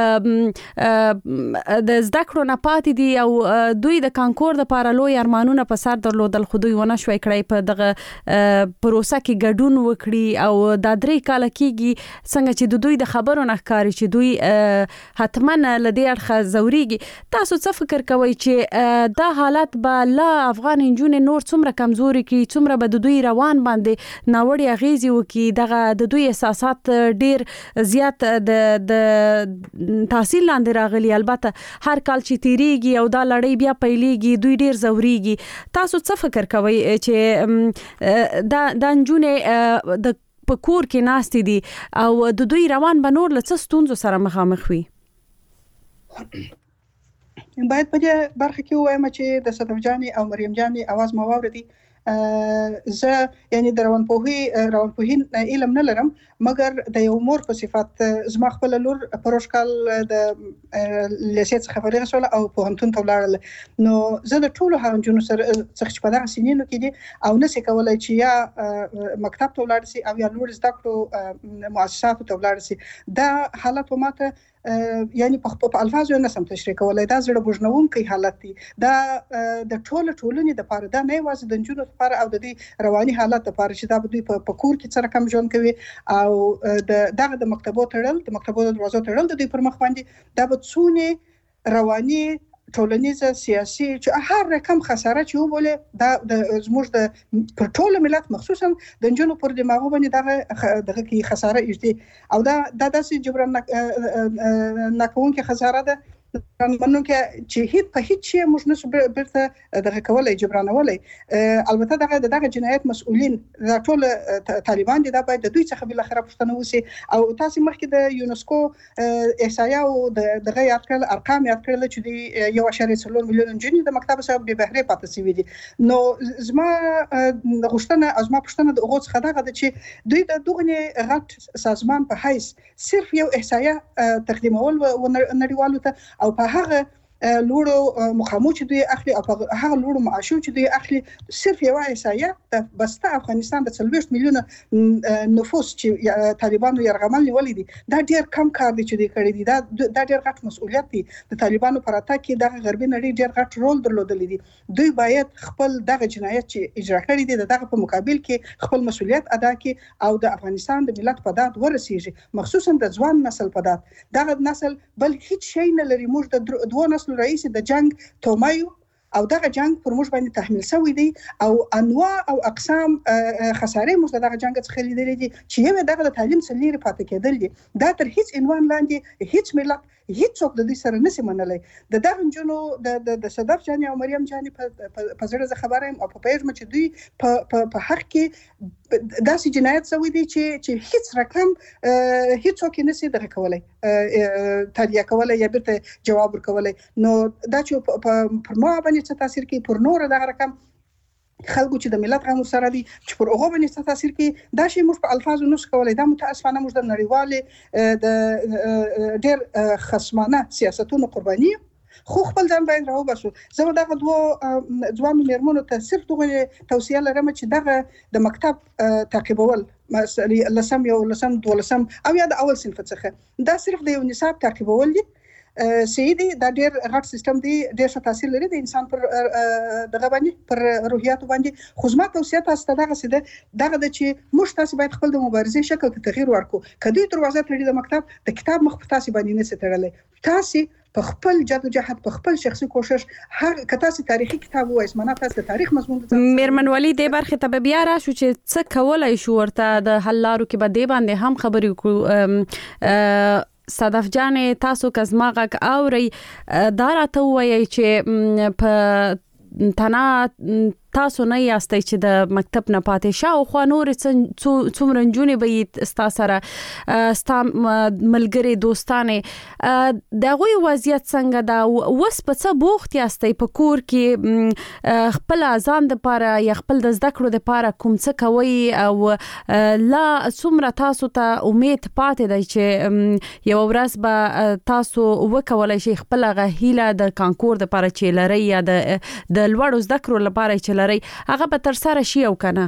د زده کړو نه پاتې دي او دوی د کانکور د لپاره لوی ارمانونه په سر درلودل خو دوی ونه شوی کړی په دغه پروسه کې ګډون وکړي او دا درې کاله کېږي څنګه چې د دوی د خبرو نه ښکاري چې دوی حتما له دې اړخه ځورېږي تاسو څه فکر کوئ چې دا حالت به لا افغان انجونې نور څومره کمزوري کړي څومره به د دوی روان باندې ناوړه اغیزې وکړي دغه د دوی احساسات ډیر زیات د د تحصیل لاندې راغلي البته هر کال چې تیریږي او دا لړۍ بیا پیلېږي دوی ډیر ځوريږي تاسو څه فکر کوئ چې دا د انجونې د پکور کې ناستې دي او د دوی روان به نور له څه ستونزو سره مخامخ وي باید په دې برخه کې وایم چې د صدف جان او مریم جان اواز مو واوریدي زه یعنی د روانپوهي روانپوهي علم نه لرم مګر د یو مور په صفت زما خپل لور پروشکال د لیسې څخه فارغ شول او پوهنتون ته ولاړل نو زه د ټولو هغه جنونو سره څخه چې په دغه سنینو کې دي او نسي کولای چې یا مکتب ته ولاړ شي او یا لوړ زده کړو مؤسساتو ته ولاړ شي دا حالت ماته یعنی په الفاظو نه سم تشریح کولای دا زړه بوجنونکي حالت دی دا د ټولو ټولنې د لپاره دا نه واسه د جنونو لپاره او د دې رواني حالت لپاره چې دا به دوی په کور کې سره کم ژوند کوي او د دغه د مکتبو تړل د مکتبو د دروازو تړل د دوی پر مخ باندې دا به څونه رواني ټولنیزه سیاسي چې هر رقم خساره چې وبوله دا د زموږ د پر ټول ملت مخصوصا د جنونو پر دماغو باندې دغه دغه کې خساره ایجدي او دا د داسې جبران نکون کې خساره ده منو کې چې هیڅ په هیڅ شی موږ نشو برته دغه کولای جبرانولای البته دغه دغه جنایت مسؤلین دا ټول طالبان دي دا باید د دوی څخه بل اخره پښتنه وسی او تاسو مخکې د یونسکو احصایه او دغه یاد کړل ارقام یاد کړل چې د یو اشاریه څلور میلیون جنې د مکتب سره به بهره پاتې سوي دي نو زما غوښتنه ازما پښتنه د اوغوت خدغه د چې دوی د دغه غټ سازمان په حیث صرف یو احصایه تقدیمول و نړیوالو ته او په هغه لوړو مقامو چې دوی اخلي او په هغه لوړو معاشو چې دوی اخلي صرف یو احصایه د بسته افغانستان د څلوېښت میلیونه نفوس چې طالبانو یرغمل نیولې دي دا ډیر کم کار دی چې دوی کړی دي دا دا ډیر غټ مسؤلیت دی د طالبانو پر اتاک کې د غربي نړۍ ډیر غټ رول درلودلی دي دوی باید خپل دغه جنایت چې اجرا کړی دي دغه په مقابل کې خپل مسؤلیت ادا کړي او د افغانستان د ملت په داد ورسیږي مخصوصا د ځوان نسل په داد دغه نسل بل هیڅ شی نه لري موږ د دوه نسل رئیس د جنگ تومایو او دغه جنگ پر موږ باندې تحمیل شوی دی او انواع او اقسام خساره موږ دغه جنگ څخه لیدلې دي چې یو دغه تعلیم سلیری پاتې کېدل دي دا تر هیڅ عنوان لاندې هیڅ ملت هیڅ څوک د دې سره نسی منلای د دغه جنو د د صدف جاني او مریم جاني په زړه خبره او په پیژ مچ دوی په په حق کې داسې جنایت شوی دی چې چې هیڅ رقم هیڅ څوک نسی دغه کولای تاریه کولای یا بیرته جواب ورکولای نو دا چې پر ما باندې څه تاثیر کوي پر نور دغه رقم خلکو چې د ملت غو سره دي چې پر هغه باندې څه تاثیر کوي دا شی موږ په الفاظو نو کولای دا متاسفانه موږ د نړیوال د ډېر خصمانه سیاستونو قرباني خو خپل ځان باید راو باسو زه دغه دوه ځوان میرمنو ته صرف دغه توصیه لرم چې دغه د مکتب تعقیبول مثلا لسم یو لسم دولسم او یا د اول صنف څخه دا صرف د یو نصاب تعقیبول دي سیدی دا ډیر غټ سیستم دی ډیر څه تاثیر لري د انسان پر دغه باندې پر روحیات باندې خو زما توصیه تاسو ته دغه سیده دغه د چې موږ تاسو باید خپل د مبارزې شکل ته تغییر ورکړو کدی دروازه تړي د مکتب د کتاب مخ په تاسو باندې نه ستړلې تاسو په خپل جدوجہد په خپل شخصي کوشش هر کتاسي تاریخي کتاب وایي اسمنه تاسو د تاریخ مضمون میرمن ولی د برخه ته بیا را شو چې څه کولای شو ورته د حل لارو کې به دی باندې هم خبرې کو صدف جان تاسو کزماغه اوري دا راته وایي چې په تنا تاسو نه یاستئ چې د مکتب نه پاتې شاو خو نور څومره جنونې به ستا سره ستا ملګری دوستانه د غوي وضعیت څنګه دا وس په څه بوخت یاستئ په کور کې خپل ځان د پاره یا خپل د زده کړو د پاره کوم څه کوي او لا څومره تاسو ته امید پاتې دی چې یو ورځ به تاسو وکولای شئ خپل غهیله د کانکور د پاره چې لري یا د د لوړو زده کړو لپاره چې هغه به تر سره شي او کنه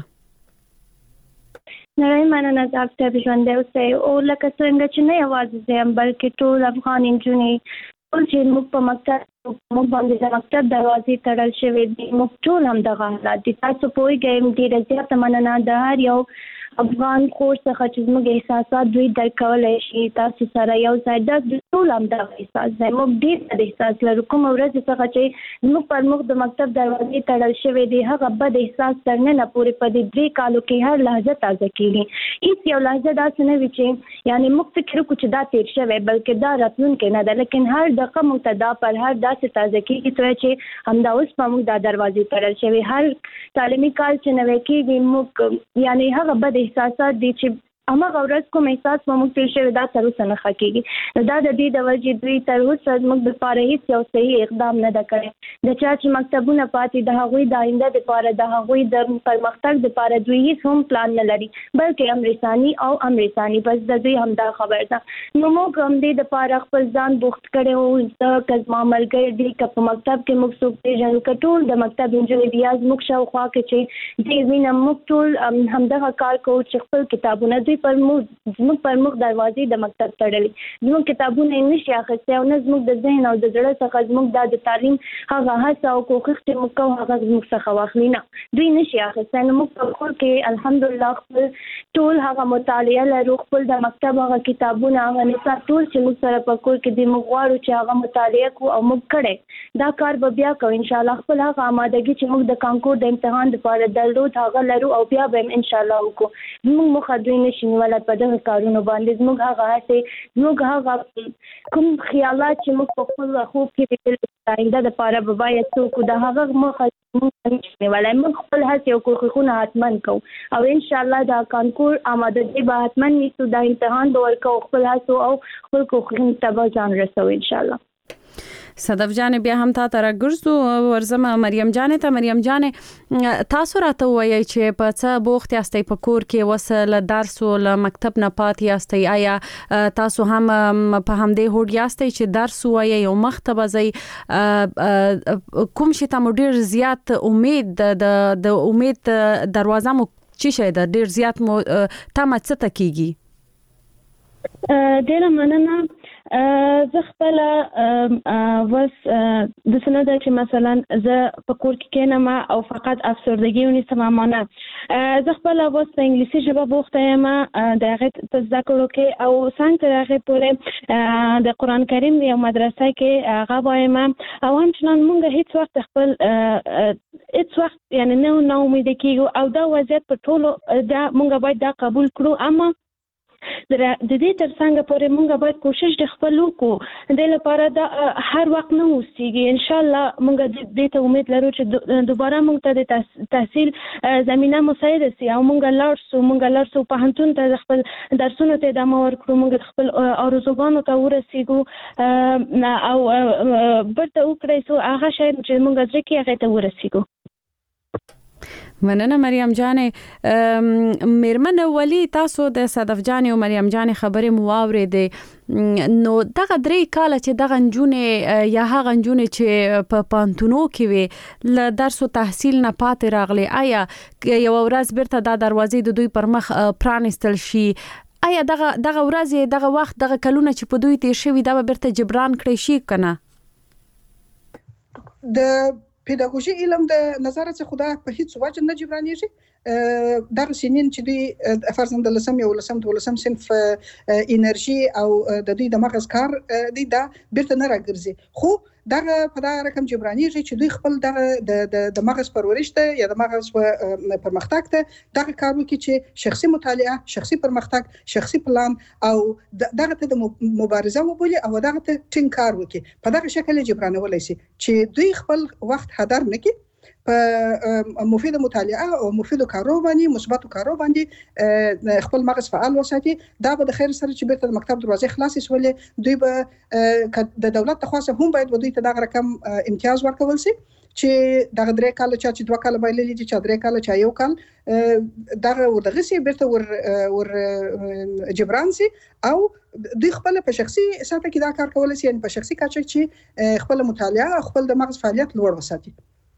نړۍ مننه تاسو ته ژوند دی او لکه څنګه چې نه یوازې زم بلکې ټول افغان انجونې ټول چې موږ په مکتب موږ باندې د مکتب دروازې تړل شوې دي موږ ټول هم دغه حالات دي تاسو پوهیږئ ډېر زیاته مننه د هر یو افغان خور څخه چې موږ احساسات دوی درکولای شي تاسو سره یو ځای د ټول هم د احساس زه موږ ډېر د احساس لرو کوم ورځ څخه چې موږ پر موږ د مکتب دروازې تړل شوې دي هغه بد احساس تر نه پورې په دې درې کالو کې هر لحظه تازه کیږي هیڅ یو لحظه داسې نه وي چې یعنی موږ فکر وکړو چې دا تیر شوی بلکې دا راتلونکی نه ده لیکن هر دقیقه موږ ته دا پر هر داسې تازه کیږي چې همدا اوس په موږ د دروازې تړل شوی هر تعلیمي کال چې نوې کېږي موږ یعنی هغه بد احساسات دي چې اما غورز کوم احساس مو موږ تل شوی دا تر اوسه نه خکېږي. دا د دې د وجې دوی تر اوسه موږ د لپاره هیڅ یو صحیح اقدام نه ده کړی. د چا چې مکتبونه پاتې د هغوی د آینده لپاره د هغوی د پرمختګ لپاره دوی هیڅ هم پلان نه لري بلکې امرسانی او امرسانی بس د دوی هم دا خبر ده. نو موږ هم دې لپاره خپل ځان بوخت کړی وو د کزما ملګری دی که په مکتب کې موږ څوک پیژنو که ټول د مکتب نجونې بیا زموږ شاوخوا کې چې دې وینه موږ ټول همدغه کار کوو چې خپل کتابونه دوی پر موږ زموږ پر موږ دروازې د مکتب تړلي زموږ کتابونه یې نشي اخیستی او نه زموږ د ذهن او د زړه څخه زموږ دا د تعلیم هغه هڅه او کوښښ چې موږ کوو هغه زموږ څخه واخلي نه دوی نشي اخیستی. نو موږ په کور کې الحمدلله خپل ټول هغه مطالعه لرو خپل د مکتب هغه کتابونه هغه نصاب ټول چې موږ سره په کور کې دې موږ غواړو چې هغه مطالعه کوو او موږ کړی دا کار به بیا کوو انشاءالله. خپل هغه آمادګي چې موږ د کانکور د امتحان لپاره درلود هغه لرو او بیا به هم انشاءالله وکړو. زموږ موخه دوی نشي نیولی په دغه کارونو باندې زموږ هغه هڅې زموږ هغه کوم خیالات چې موږ په خپل خوب کې لیدلي د آینده لپاره به باید څه وکړو د هغه موخه موږ نشي نیولی. موږ خپل هڅې او کوښښونه حتما کوو او انشاءالله دا کانکور آمادګي به حتما نیسو دا امتحان به ورکوو خپل هڅو او خپل کوښښونو ته به ځان رسوو انشاءالله. صدف جان بیا هم تا ته راګرځو ورځم مریم جان ته. مریم جان تاسو راته وایي چې په څه بوخت یاستئ په کور کې وسه له درس او له مکتب نه پاتې یاستئ آیا تاسو هم په همدې هوډ یاستئ چې درس وایي او مخته به ځئ کوم شي ته مو ډېر زیات امید د د امید دروازه مو چې شه د ډېر زیات مو تمه څه ته کیږي؟ ډېره مننه. زه خپل وس د سنه ده چې مثلا زه په کور کې کېنم او فقط افسردگی ونیسم اما نه زه خپل وس په انګلیسي ژبه بوخته یم د هغې په زده کړو کې او څنګه تر هغې پورې د قرآن کریم یو مدرسه کې هغه وایم او همچنان موږ هیڅ وخت خپل هیڅ وخت یعنی نه نا امیده کېږو او دا وضعیت په ټولو دا موږ باید دا قبول کړو. اما د دې ترڅنګ پورې موږ باید کوشش د خپل وکړو د لپاره دا هر وخت نه اوسېږي. ان شاء الله موږ دې ته امید لرو چې دوباره موږ ته د تحصیل زمینه مساعده سي او موږ لاړ شو موږ لاړ شو پوهنتون ته خپل درسونو ته ادامه ورکړو موږ خپل ارزوګانو ته ورسېږو او برته وکړی سو هغه شی چې موږ ځکه هغه ته ورسېږو. مننه مریم جان. میرمن ولی تاسو د صدف جان او مریم جان خبرې مو واورېدې نو دغه درې کاله چې دغه نجونې یا هغه نجونې چې په پانتونو کې وي له درس او تحصیل نه پاتې راغلي آیا یو ورځ بیرته دا دروازې د دوی پر مخ پرانستل شي آیا دغه دغه ورځ دغه وخت دغه کلونه چې په دوی تیر شوي دا به بیرته جبران کړی شي کنه؟ د پیداګوژي علم د نظر څخه خدا په هیڅ وجه نه جبرانېږي. دغه سنین چې دوی فرضاً د لسم یو لسم دولسم صنف انرژي او د دوی د مغز کار دی دا بیرته نه راګرځي خو دغه په دغه رقم جبرانېږي چې دوی خپل دغه د مغز پرورش ته یا د مغز پرمختګ ته دغه کار وکړي چې شخصي مطالعه شخصي پرمختګ شخصي پلان او دغه ته د مبارزه وبولي او دغه ته ټینګ کار وکړي په دغه شکل جبرانولای شي چې دوی خپل وخت هدر نه کړي په مفید مطالعه او مفید کارو باندې مثبت کارو باندې خپل مغز فعال وساتي. دا به د خیر سره چې بیرته د مکتب دروازې خلاصې سولې دوی به د دولت تخواصه هم باید دوی ته دغه رقم امتیاز ورکول شي چې دغه درې کال چې دوه کال بایللي دي چې درې کال چې یو کال دغه وردغه سي بیرته ور ور جبران سي او دوی خپل په شخصي ساته کې دا کار کولای شي یعنی په شخصي کچه چې خپل مطالعه خپل د مغز فعالیت لوړ وساتي.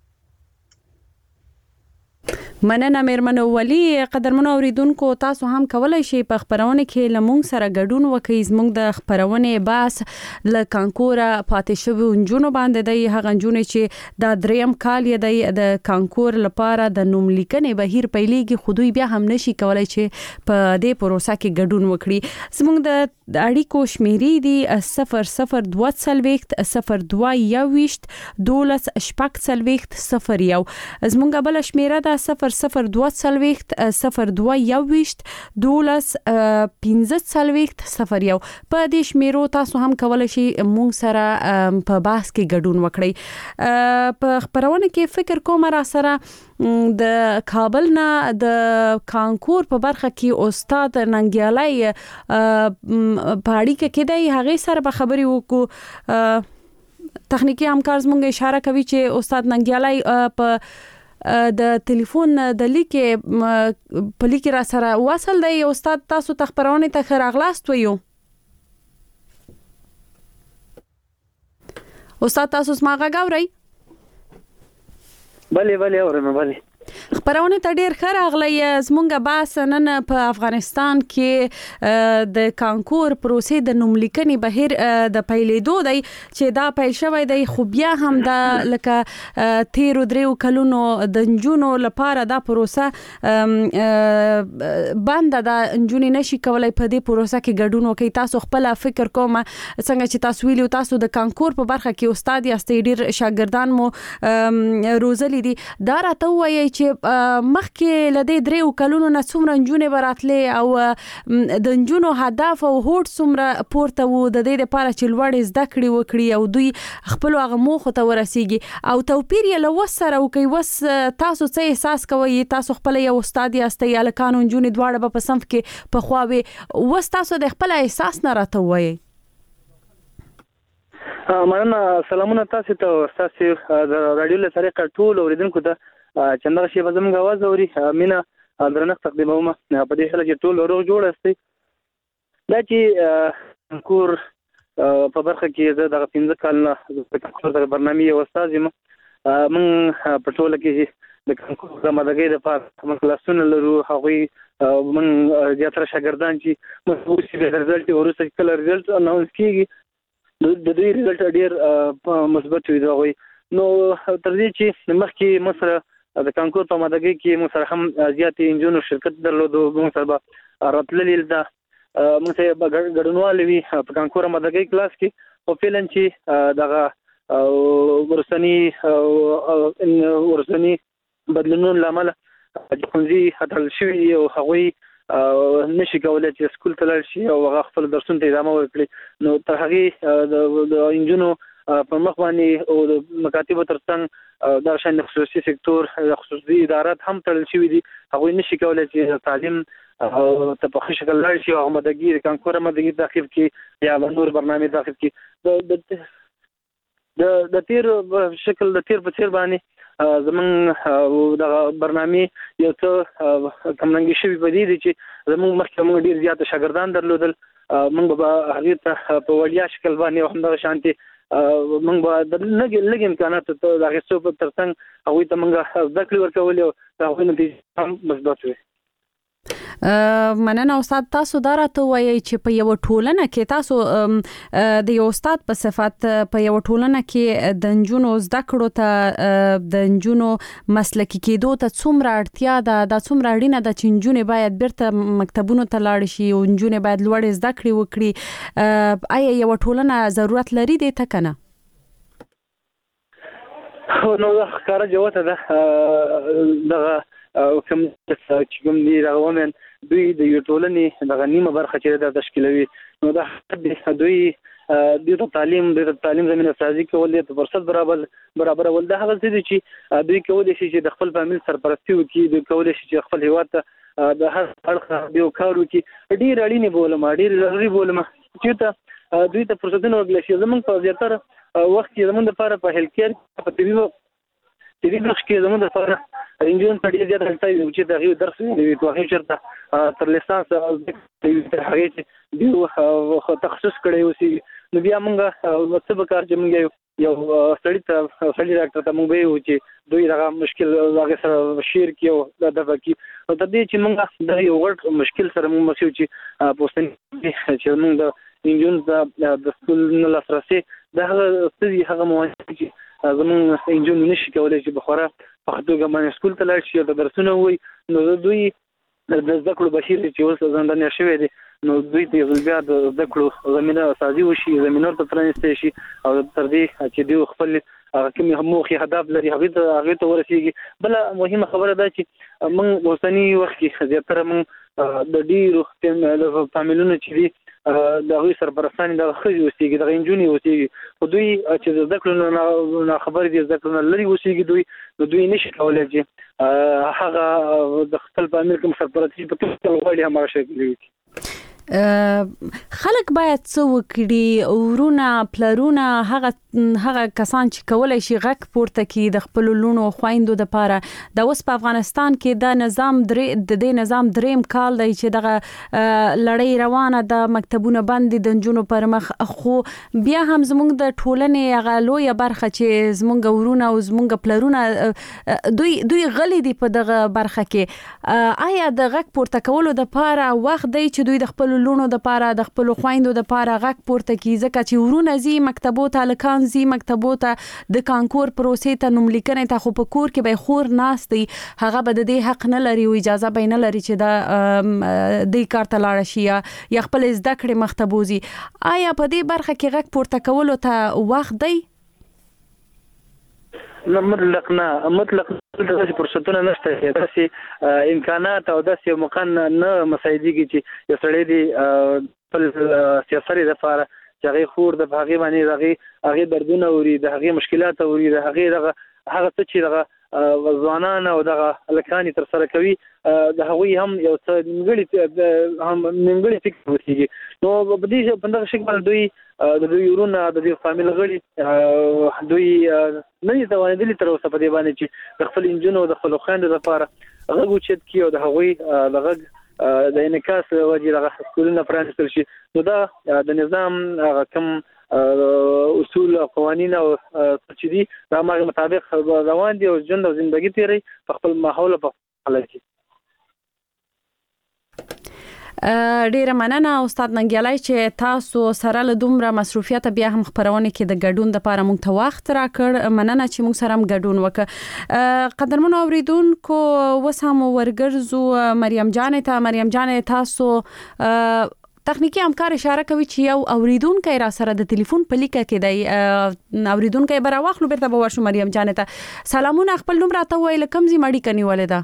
مننه میرمن ولی. قدرمنو اوریدونکو تاسو هم کولای شئ په خبرونه کې لمونږ سره ګډون وکړئ. زموږ د خبرونه باس ل کانکور پاتې شوی انجونو باندې دی هغه انجونې چې د دریم کال یې د کانکور لپاره د نوم لیکنې بهیر پیلېږي خو دوی بیا هم نشي کولای چې په دې پروسه کې ګډون وکړي. زموږ د اړیکو شمیرې دي صفر صفر دوه څلوېښت صفر دوه یوویشت دولس شپږ څلوېښت صفر یو. زموږ بل شمیره ده صفر صفر صفر دوه څلوېښت صفر دوه یوویشت دولس پنځه څلوېښت صفر یو په دې شمیرو تاسو هم کولای شئ مونږ سره په بحث کې ګډون وکړئ. په خبرونه کې فکر کوم را سره د کابل نه د کانکور په برخه کې استاد ننګیالي په اړیکه کې دی، هغه سره به خبري وکړو. تخنیکی همکار زموږ اشاره کوي چې استاد ننګیالي په د ټلیفون د لیکې په لیکې را سره وصل دی. استاد تاسو ته خبرونه ته راغلاست ویو. استاد تاسو سما غاوري؟ بله بله اورم بله. خبرونه ته ډیر ښه راغلی. زمونږ بحث نن په افغانستان کې د کانکور پروسې د نوملیکنې بهیر د پیلېدو دی چې دا پیل شوی دی، خو بیا هم دا لکه تیرو دریو کلونو د نجونو لپاره دا پروسه بنده ده، نجونې نشي کولای په دې پروسه کې ګډون وکړي. تاسو خپل فکر کوم څنګه چې تاسو ویلو تاسو د کانکور په برخه کې استاد یاستئ، ډیر شاګردان مو روزلي دي، دا راته وایي چې مخکې لدې دریو کلونو نه څومره نجونې براتلې او د نجونو هدف او هوډ څومره پورته وو د دې لپاره چې لوړ زده کړې وکړي او دوی خپل هغه موخو ته ورسیږي، او توپیر یې له وس سره وکړي. وس تاسو څه احساس کوئ؟ تاسو خپل یو استاد یاستئ، هلکانو نجونې دواړه به په صنف کې پخوا وي، وس تاسو د خپل احساس نه راته ووایئ. مننه. سلامونه تاسو ته، تاسو د رادیو له طریقه ټول اوریدونکو ته چندغه شی به زموږ आवाज اوري. مینا درنښت تقدیموم په دې حال چې ټول روغ جوړ استي. دا چې کور په برخه کې زه د پنځه کال نه کور د برنامه یو استاد یم. من په ټوله کې د کانکور د مدګۍ د پاره موږ کلاسونه لرو، هغوی من زیاتره شاګردان چې موږ چې د رزلټ ورسره کله رزلټ اناونس کیږي د دوی رزلټ ډیر مثبت وي. هغوی نو تر دې چې مخکې مصر د کانکور په مدګۍ کې موږ سره هم زیاتې انجونو شرکت درلودو، موږ سره به راتللې ده، موږ سره به ګډونوالې وي په کانکور مدګۍ کلاس کې. او فعلا چې دغه ورسني ورسني بدلونونو له امله چې ښوونځي هټل شوي او هغوی نشي کولی چې سکول ته لاړ شي او هغه خپل درسونو ته ادامه ورکړي. نو تر هغې د انجونو په مخ باندې او د مکاتبو ترڅنګ د شان خصوصي سکتور خصوصي ادارات هم تړل شوي دي، هغوی نشي کولی چې تعلیم ته په ښه شکل لاړ شي او هغه مدګي د کانکور مدګي تعقیب کړي یا نور برنامې تعقیب کړي. د د تیر شکل د تیر په څیر باندې زمونږ د برنامې یو څه کمرنګي شوي په دې دي چې زمونږ مخکې موږ ډېر زیاته شاګردان درلودل، موږ به هغې ته په وړیا شکل باندې او همدغه شانتې موږ به د لږ لږ امکاناتو ته د اخیستو په ترڅنګ هغوی ته موږ زده کړې ورکولې او د هغوی نتیجې هم مثبت وي. مننه استاد. تاسو دا راته وایئ چې په یو ټولنه کې تاسو د یو استاد په صفت په یو ټولنه کې د نجونو زده کړو ته د نجونو مسلکي کېدو ته څومره اړتیا ده، دا څومره اړینه ده چې نجونې باید بیرته مکتبونو ته لاړ شي او نجونې باید لوړې زده کړې وکړي؟ آیا یو ټولنه ضرورت لري دې ته که نه؟ نو ښکاره جوته ده دغه کوم چې کوم دي دغه ومن دوی د یو ټولنې دغه نیمه برخه چې دا تشکیلوي، نو دا دوی دوی ته تعلیم د تعلیم زمینه سازي کول، د فرصت برابر برابرول، دا هغه څه دي چې دوی کولی شي چې د خپل فامیل سرپرستي وکړي، دوی کولی شي چې خپل هیواد ته د هر اړخه یو کار وکړي. ډېر اړینې بولم، ډېر ضروري بولم چې ته دوی ته فرصتونه ورکړل شي. زموږ په زیاتره وخت کې زموږ لپاره په هیلث کیر په طبي طبي بخش کې زموږ لپاره انجن ته ډېر زیات اړتیا وي چې د هغې درس وي په هغې چېرته تر لیسانس تر هغې چې دوی تخصص کړی اوسي. نو بیا موږ څه به کار چې موږ یو سړي ته سړي ډاکټر ته موږ به ویو چې دوی دغه مشکل هغې سره شیر کړي او دفع کړي. نو تر دې چې موږ د یو غټ مشکل سره موږ مخ یو چې په اوسني چې موږ د انجن د سکول نه لاسرسي د هغه څه دي هغه موانع چې زموږ انجن نشي کولی چې په خورا په ښه توګه باندې سکول ته لاړ شي او د درسونه ووایي. نو دوی د زده کړو بهیر چې اوس ځانګړی شوی دی نو دوی د بیا د زده کړو زمينه سازي وشي زمينه ته پرانستې شي او تر دې چې دوی خپل هغه کوم هموخي هدف لري هغه ته هغه ته ورسیږي بل مهمه خبره ده چې موږ اوسنی وخت کې زیاتره موږ د ډیرو فامیلونو چې د هغوی سرپرستانې د ښځې اوسېږي دغه نجونې اوسېږي خو دوی چې د زده کړو نه خبرې دي زده کړو نه لرې اوسېږي دوی نو دوی نشي کولی چې هغه د خپل فامیل کوم سرپرستي په ټول غواړي هماغه شی کوي. خلک باید څه وکړي ورونه پلرونه هغه هغه کسان چې کولای شي غږ پورته کړي د خپل لونو خويندو د پاره د اوس په افغانستان کې د نظام درې د دې نظام دریم کال دی چې دغه لړۍ روانه د مکتبونو باندې د جنونو پر مخ خو بیا هم زموږ د ټولنې هغه لویه برخه چې زموږ ورونه او زموږ پلرونه دوی دوی غلي دي په دغه برخه کې آیا د غږ پورته کولو د پاره وخت دی چې دوی د خپل لونو د پاره د خپل خويندو د پاره غږ پورته کی ځکه چې ورونه زی مکتبو ته لکان زی مکتبو ته د کانکور پروسې ته نوم لیکنه ته خو په کور کې به خور ناستي هغه به د دې حق نه لري او اجازه به نه لري چې دا د کار ته لاړ شي یا خپل زده کړې مکتبو زی آیا په دې برخه کې غږ پورته کولو ته وخت دی؟ نه مطلق نه مطلق داسې فرصتونه نشته داسې امکانات او داسې مکان نه مساعدېږي چې یو سړی دی خپل سیاسري دپاره چې هغې خور د هغې باندې د هغې هغې دردونه اوري د هغې مشکلات اوري د هغې دغه هغه څه چې دغه ځوانان او دغه هلکانې ترسره کوي د هغوی هم یو څه نیمګړي هم نیمګړي فکر اوسېږي نو په دې په دغه شکل دوی د دوی ورونه د دوی فامیل غړي دوی نه دي توانېدلي تر اوسه په دې باندې چې د خپل نجونو د خپلو خویندو دپاره غږ اوچت کړي او د هغوی د غږ د انعکاس له وجې دغه سکولونه پرانیستل شي نو دا د نظام هغه کوم اصول او قوانین او چې دي د هغه مطابق روان دي او ژوند او زندګي تیری په خپل ماحول په خپل کې. ډیره مننه استاد ننګیالای چې تاسو سره له دومره مصروفیت بیا هم خبرونه کې د ګډون د لپاره مونږ ته وخت راکړ مننه چې مونږ سره هم ګډون وکړ. قدرمن اوریدونکو وسم ورګرزو مریم جان ته مریم جان تاسو تخنیکی همکار اشاره کوي چې یو اوریدونکو را سره د ټلیفون په لیکه کې دی اوریدونکو به راوخلو بیرته به ورشو مریم جان ته سلامونه خپل نوم راته وایي لکم زی ماړی کني ولدا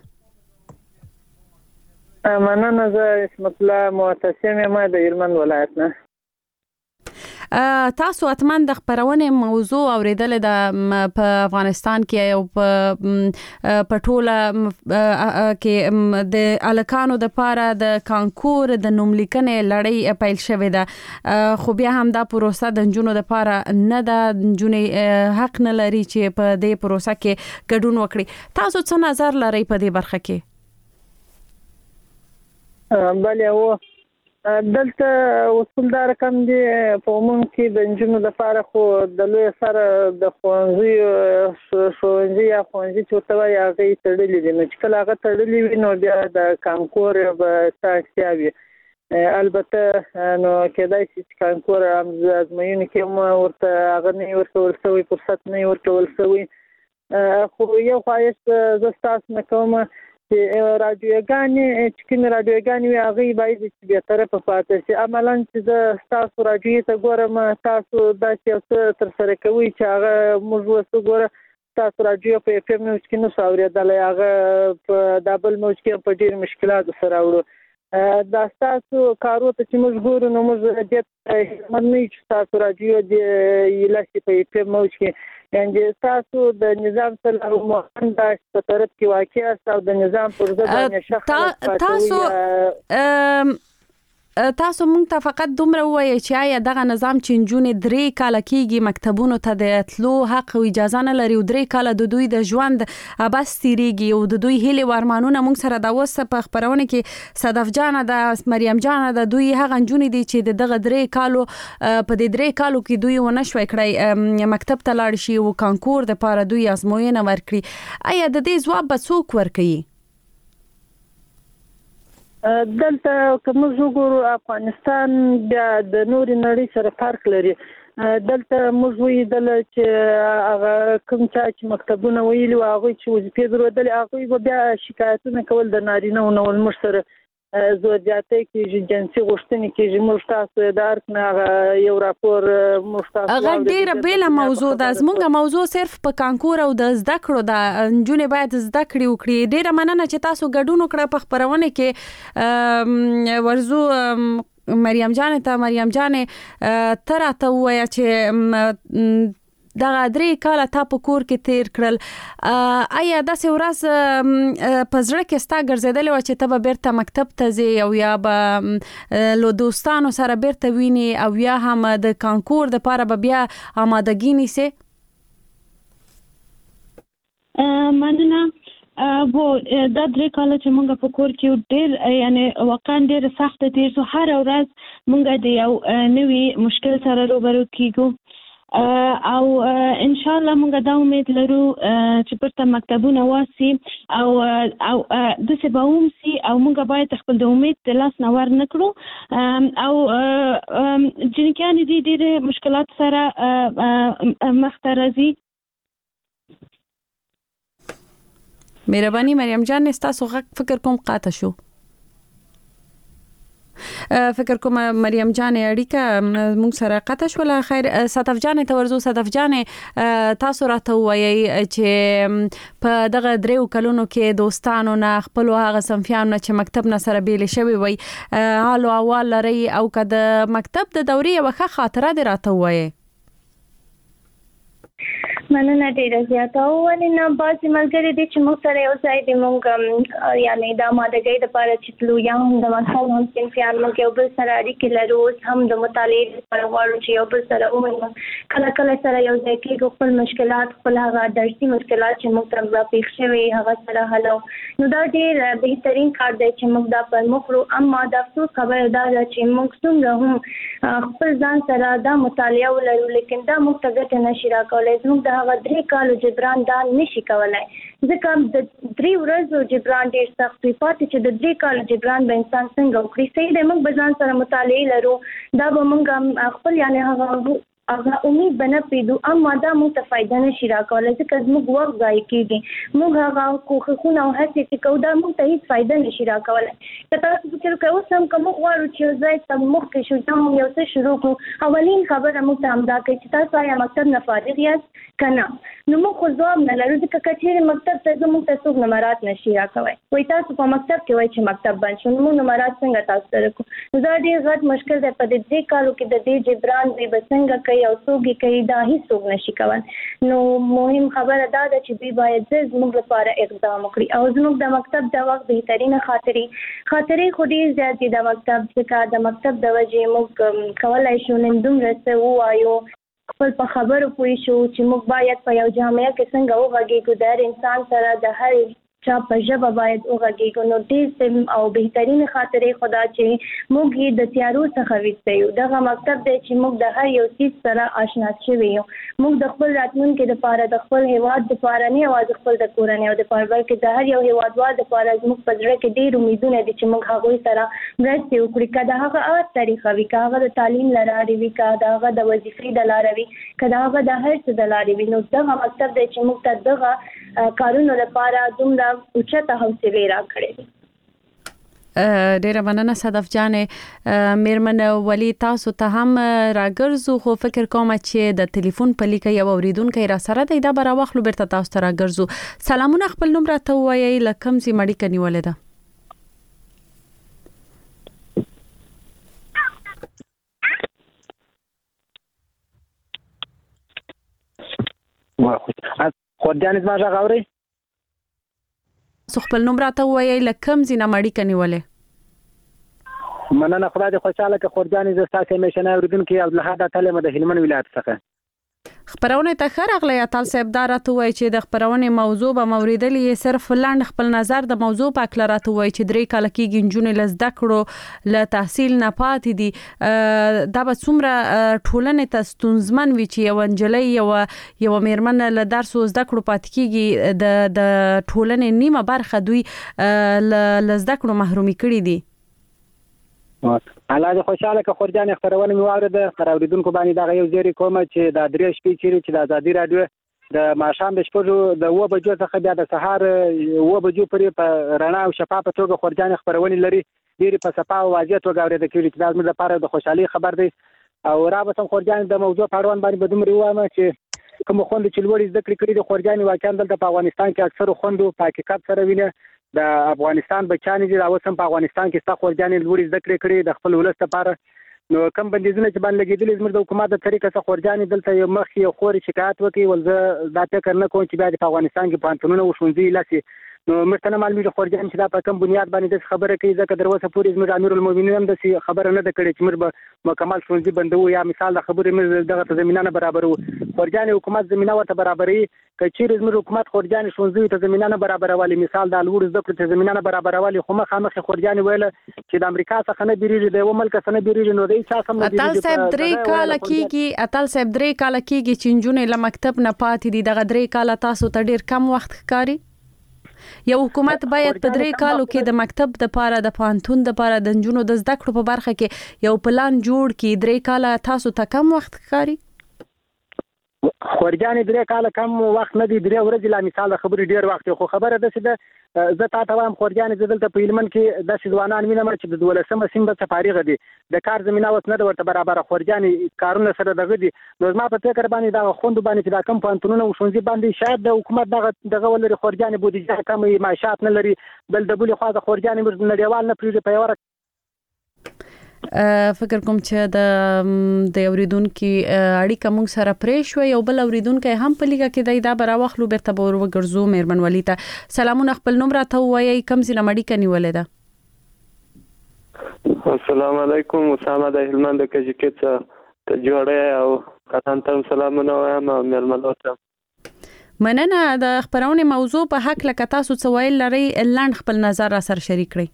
مننه زه اسمت الله معتصم یم د هلمند ولایت نه. تاسو اتمن د خبرونه موضوع اوریدل د په افغانستان کې او په پټوله کې د الکانو د پاره د کانکور د نوملیکنې لړۍ پیل شوې ده خو بیا هم دا پروسه د جنونو د پاره نه د جنونې حق نه لري چې په دې پروسه کې ګډون وکړي. تاسو څه نظر لرئ په دې برخه کې؟ بله و دلته اصولدار کم دي په عموم کې د نجونو لپاره خو د لوی سره د ښوونځي ښوونځي یا ښوونځي چې ورته وایي هغې تړلي دي نو چې کله هغه تړلي وي نو بیا د کانکور به څه اړتیا وي البته نو کېدای شي چې کانکور ازموینې کې هم ورته هغه نه وي ورکول شوی فرصت نه وي ورکول شوی خو یو خواهش زه ستاسو نه کوم چې راډیوګانې چې کومې راډیوګانې وي هغوی باید چې بېطرفه پاتې شي عملاً چې زه ستاسو راډیویې ته ګورم تاسو داسې یو څه ترسره کوئ چې هغه موږ اوس وګوره ستاسو راډیو په اف ام موج کې نه شو اورېدلی هغه په دا بل موج کې هم په ډېر مشکلاتو سره اورو دا ستاسو کارو ته چې موږ ګورو نو موږ دې ته هیڅ نه یو چې ستاسو راډیو دې لاسي په اف ام موج کې یعنی تاسو د نظام سره مهمه په طرف کې واقع است او د نظام پر ضد باندې شخص تاسو تاسو مونږ ته فقط دومره وایي چې آیا دغه نظام چې نجونې درې کاله کېږي مکتبونو ته د تلو حق او اجازه نه لري او درې کاله د دوی د ژوند بس تیریږي او د دوی هیلې او ارمانونه مونږ سره د اوس په خبرونه کې صدف جان د مریم جان د دوی هغه نجونې دي چې دغه درې کالو په دې درې کالو کې دوی ونه شوي کړی مکتب ته لاړ شي او کانکور د پاره دوی ازموینه ورکړي آیا د دې ځواب به څوک ورکوي؟ دلته که موږ وګورو افغانستان بیا د نورې نړۍ سره فرق لري دلته موږ ولیدل چې هغه کوم چا چې مکتبونه ویلي وو هغوی چې وظیفې درلودلې هغوی به بیا شکایتونه کول د نارینهو نه ول موږ سره زور زیاتې کېږي جنسي غوښتنې کېږي موږ تاسو دارک نه یو راپور موږ تاسو هغه ډیره بیله موضوع ده زموږه موضوع صرف په کانکور او د زده کړو ده نجونې باید زده کړې وکړي ډیره مننه چې تاسو ګډون وکړه په خبرونه کې ورزو مریم جان ته مریم جان تر ته وایي چې دا درې کاله تا په کور کې تیر کړل آیا داسې ورځ په زړه کې ستا ګرځېدلې وه چې ته به بیرته مکتب ته ځې او یا به له دوستانو سره بیرته وینې او یا هم د کانکور دپاره به بیا آمادګي نیسې؟ مننه وو دا درې کاله چې موږ په کور کې ډېر یعنی واقعا ډېر سخت تیر شو هر ورځ موږ د یو نوي مشکل سره روبرو کیږو او ان شاء الله موږ دا امید لرو چې پرته مکتبونه واسي او او د څه به هم سي او موږ باید خپل د امید د لاس نه ور نه کړو او جنکیان دي ډېر مشکلات سره مخ ته راځي. مهرباني مریم جان تاسو فکر کوم قاطع شو فکر کوم مریم جان اړیکه موږ سره قطع شوله. خیر صدف جان ته ورزو صدف جان تاسو راته وایي چې په دغه دریو کلونو کې دوستانو نه خپل هغه صنفیانو نه چې مکتب نه سره بیل شوی وي حال او احوال لري او که د مکتب د دورې یوه ښه خاطره دې راته ووایي؟ مننه ډیره زیاته او ولې نه بعضې ملګري دي چې موږ سره یو ځای دي موږ یعنې د آمادګۍ دپاره چې تلو یا هم د مکتب هم صنفیان موږ یو بل سره اړیکې لرو اوس هم د مطالعې دپاره غواړو چې یو بل سره ومنو کله کله سره یو ځای کېږو خپل مشکلات خپل هغه درسي مشکلات چې موږ ته راپېښ شوي هغه سره حلو نو دا ډېر بهترین کار دی چې موږ دا پر مخ کړو. اما د افسوس خبره دا ده چې موږ څومره هم خپل ځان سره دا مطالعه ولرو لیکن دا موږ ته ګټه نشي راکولی زموږ د هغه درې کالو جبران دا نشي کولای ځکه د درې ورځو جبران ډېر سخت وي پاتې چې د درې کالو جبران به انسان څنګه وکړي. صحیح دی موږ به ځان سره مطالعې لرو دا به موږ خپل یعنې هغه هغه امید به نه پرېږدو اما دا موږ ته فایده نشي راکولی ځکه زموږ وخت ضایع کېږي موږ هغه کوښښونه او هڅې چې کوو دا موږ ته هېڅ فایده نشي راکولی. که تاسو فکر کوئ اوس هم که موږ غواړو چې یو ځای ته مخکې شو دا موږ یو څه شروع کړو اولین خبره موږ ته همدا کوي چې تاسو آیا مکتب نه فارغ یاست که نه نو موږ خو ځواب نه لرو ځکه که چېرې مکتب ته ځو موږ ته څوک نمرات نشي راکوی وایي تاسو په مکتب کې وایي چې مکتب بند شو نو موږ نمرات څنګه تاسو سره کړو نو دا ډېر غټ مشکل دی په دې درې کالو کې د دې جبران دوی به څنګه کوي او څوک یې کوي دا هیڅوک نشي کولی نو مهم خبره دا ده چې دوی باید زموږ لپاره اقدام وکړي او زموږ د مکتب د وخت بهترینه خاطرې خاطرې خو ډېر زیات دي د مکتب ځکه د مکتب د وجې موږ کولی شو نن دومره څه ووایو خپل په خبرو پوه شو چې موږ باید په یو جامعه کې څنګه وغږېږو د هر انسان سره د هر چا په ژبه باید وغږېږو نو ډېر او بهترینې خاطرې خو دا چې موږ یې د تیارو څخه ویسته یو دغه مکتب دی چې موږ د هر یو څیز سره اشنا شوي یو موږ د خپل راتلونکي دپاره د خپل هیواد دپاره نه یوازې خپل د کورنۍ دپاره بلکې د هر یو هیوادوال دپاره زموږ په زړه کې ډېر امیدونه دي چې موږ هغوی سره مرستې وکړي که د هغه هغه طریقه وي که هغه د تعلیم له لارې وي که د هغه د وظیفې د لارې وي که د هغه د هر څه د لارې وي نو دغه مکتب دی چې موږ ته دغه کارونو لپاره دومره اوچته حوصلې راکړې دي. ډیره مننه صدف جانې میرمن ولی تاسو ته هم راګرځو خو فکر کوم چې د ټلیفون په لیکه یو اوریدونکو را سره دی دا به راوخلو بیرته تاسو ته راګرځو. سلامونه خپل نوم راته ووایئ له کوم ځای مړیکه نیولې ده؟ خورجان زما غږ اورئ؟ سو خپل نوم راته ووایئ له کوم ځای نه مړیکه نیولې؟ مننه خدای دې خوشحاله کړه خورجانې زه ستاسې همیشنی اورېدونکي عبدالحق اتل یم د هلمند ولایت څخه. خپرونې ته ښه راغلی اتل صاحب دا راته ووایي چې د خپرونې موضوع به مو اورېدلې یې صرف لنډ خپل نظر د موضوع په هکله راته ووایي چې درې کاله کېږي نجونې له زده کړو له تحصیل نه پاتې دي دا به څومره ټولنې ته ستونزمن وي چې یوه نجلۍ یوه یوه مېرمن له درسو زده کړو پاتې کېږي د د ټولنې نیمه برخه دوی له زده کړو محرومي کړي دي. الله دې خوشحاله کړه خورجانې خپرونه مې واورېده پر اورېدونکو باندې دغه یو زیری کومه چې دا درې شپې چیرې چې د ازادي راډیو د ماښام د شپږو د اوه بجو څخه بیا د سهار اوه بجو پورې په رڼا او شفافه توګه خورجانې خپرونې لري ډېر په صفا او واضح توګه اورېدل کېږي چې دا زموږ لپاره د خوشحالۍ خبر دی. او رابطه خورجان د موضوع په اړوند باندې به دومره ووایم چې کوم خوند چې لوړې زده کړې کړې د خورجان واقعا دلته په افغانستان کې اکثر خوندو په حقیقت سره ویني د افغانستان بچیان دي او هم په افغانستان کې ستا خورجان لوړې زده کړې کړې د خپل ولس لپاره. نو کم بندیزونه چې باندې لګېدلي زموږ د حکومت د طریقه څخه خورجان دلته یو مخ یو خوري شکایت وکړي ول زه دا فکر نه کوم چې بیا په افغانستان کې پانتونونه او ښوونځي لاسي. نو موږ ته معلومه خورجان چې دا په کوم بنیاد باندې د خبره کوي ځکه در اوسه پورې زموږ امیر المؤمنین هم د خبره نه ده کړې چې موږ به مکمل ښوونځي بندو یا مثال د خبرې موږ دغه زمينه نه برابرو. خورجان حکومت زمينه ورته برابرې کچېر زموږ حکومت خورجان ښوونځي ته زمينه نه برابرولي مثال د لوړ زده کړو ته زمينه نه برابرولي خو مخامخ خورجان ویل چې د امریکا څخه نه بیریږي د یو ملک څخه نه بیریږي نو د چا سم نه بیریږي. اتل صاحب درې کال کېږي اتل صاحب درې کال کېږي چې نجونې له مکتب نه پاتې دي دغه درې کال تاسو ته ډیر کم وخت ښکاري. یو حکومت باید په درې کالو کې د مکتب د پاره د پانتون د پاره د نجونو د زده کړو په برخه کې یو پلان جوړ کړي. درې کال تاسو ته کم وخت ښکاري؟ خورجان درې کال کم وخت نه دی، درې ورځې لا مثال خبرې ډیر وخت خو خبره ده چې د زه تا ته وایم خورجان دلته په هلمند کې د ځوانان مینه چې د دولسمه سیم به فارغ دي د کار زمينه اوس نه ورته برابر خورجان کارونه سره دغه دي. نو زما په فکر باندې دا خوند باندې دا کم پانتونونه او ښوونځي باندې شاید د حکومت دغه دغه ولري خورجان بودیجه کم معاشات نه لري بل د بل خو د خورجان مرز نړیوال نه پریږي په یوه فکر کوم چې د د اوریدونکو اړیکه موږ سره پرې شو. یو بل اوریدونکو هم په لیګه کې د دا براوخلو بیرته بور وګرځو. مېرمن ولی ته سلامونه، خپل نوم راته وایي کوم ځای اړیکه نیولې ده؟ السلام علیکم، اسامه د هلمند کجکې ته جوړه او کتان ته سلامونه وایم مېرمن ته مننه. د خبرونه موضوع په حق لکه تاسو څه ویل لري لاند خپل نظر را سره شریک کړئ.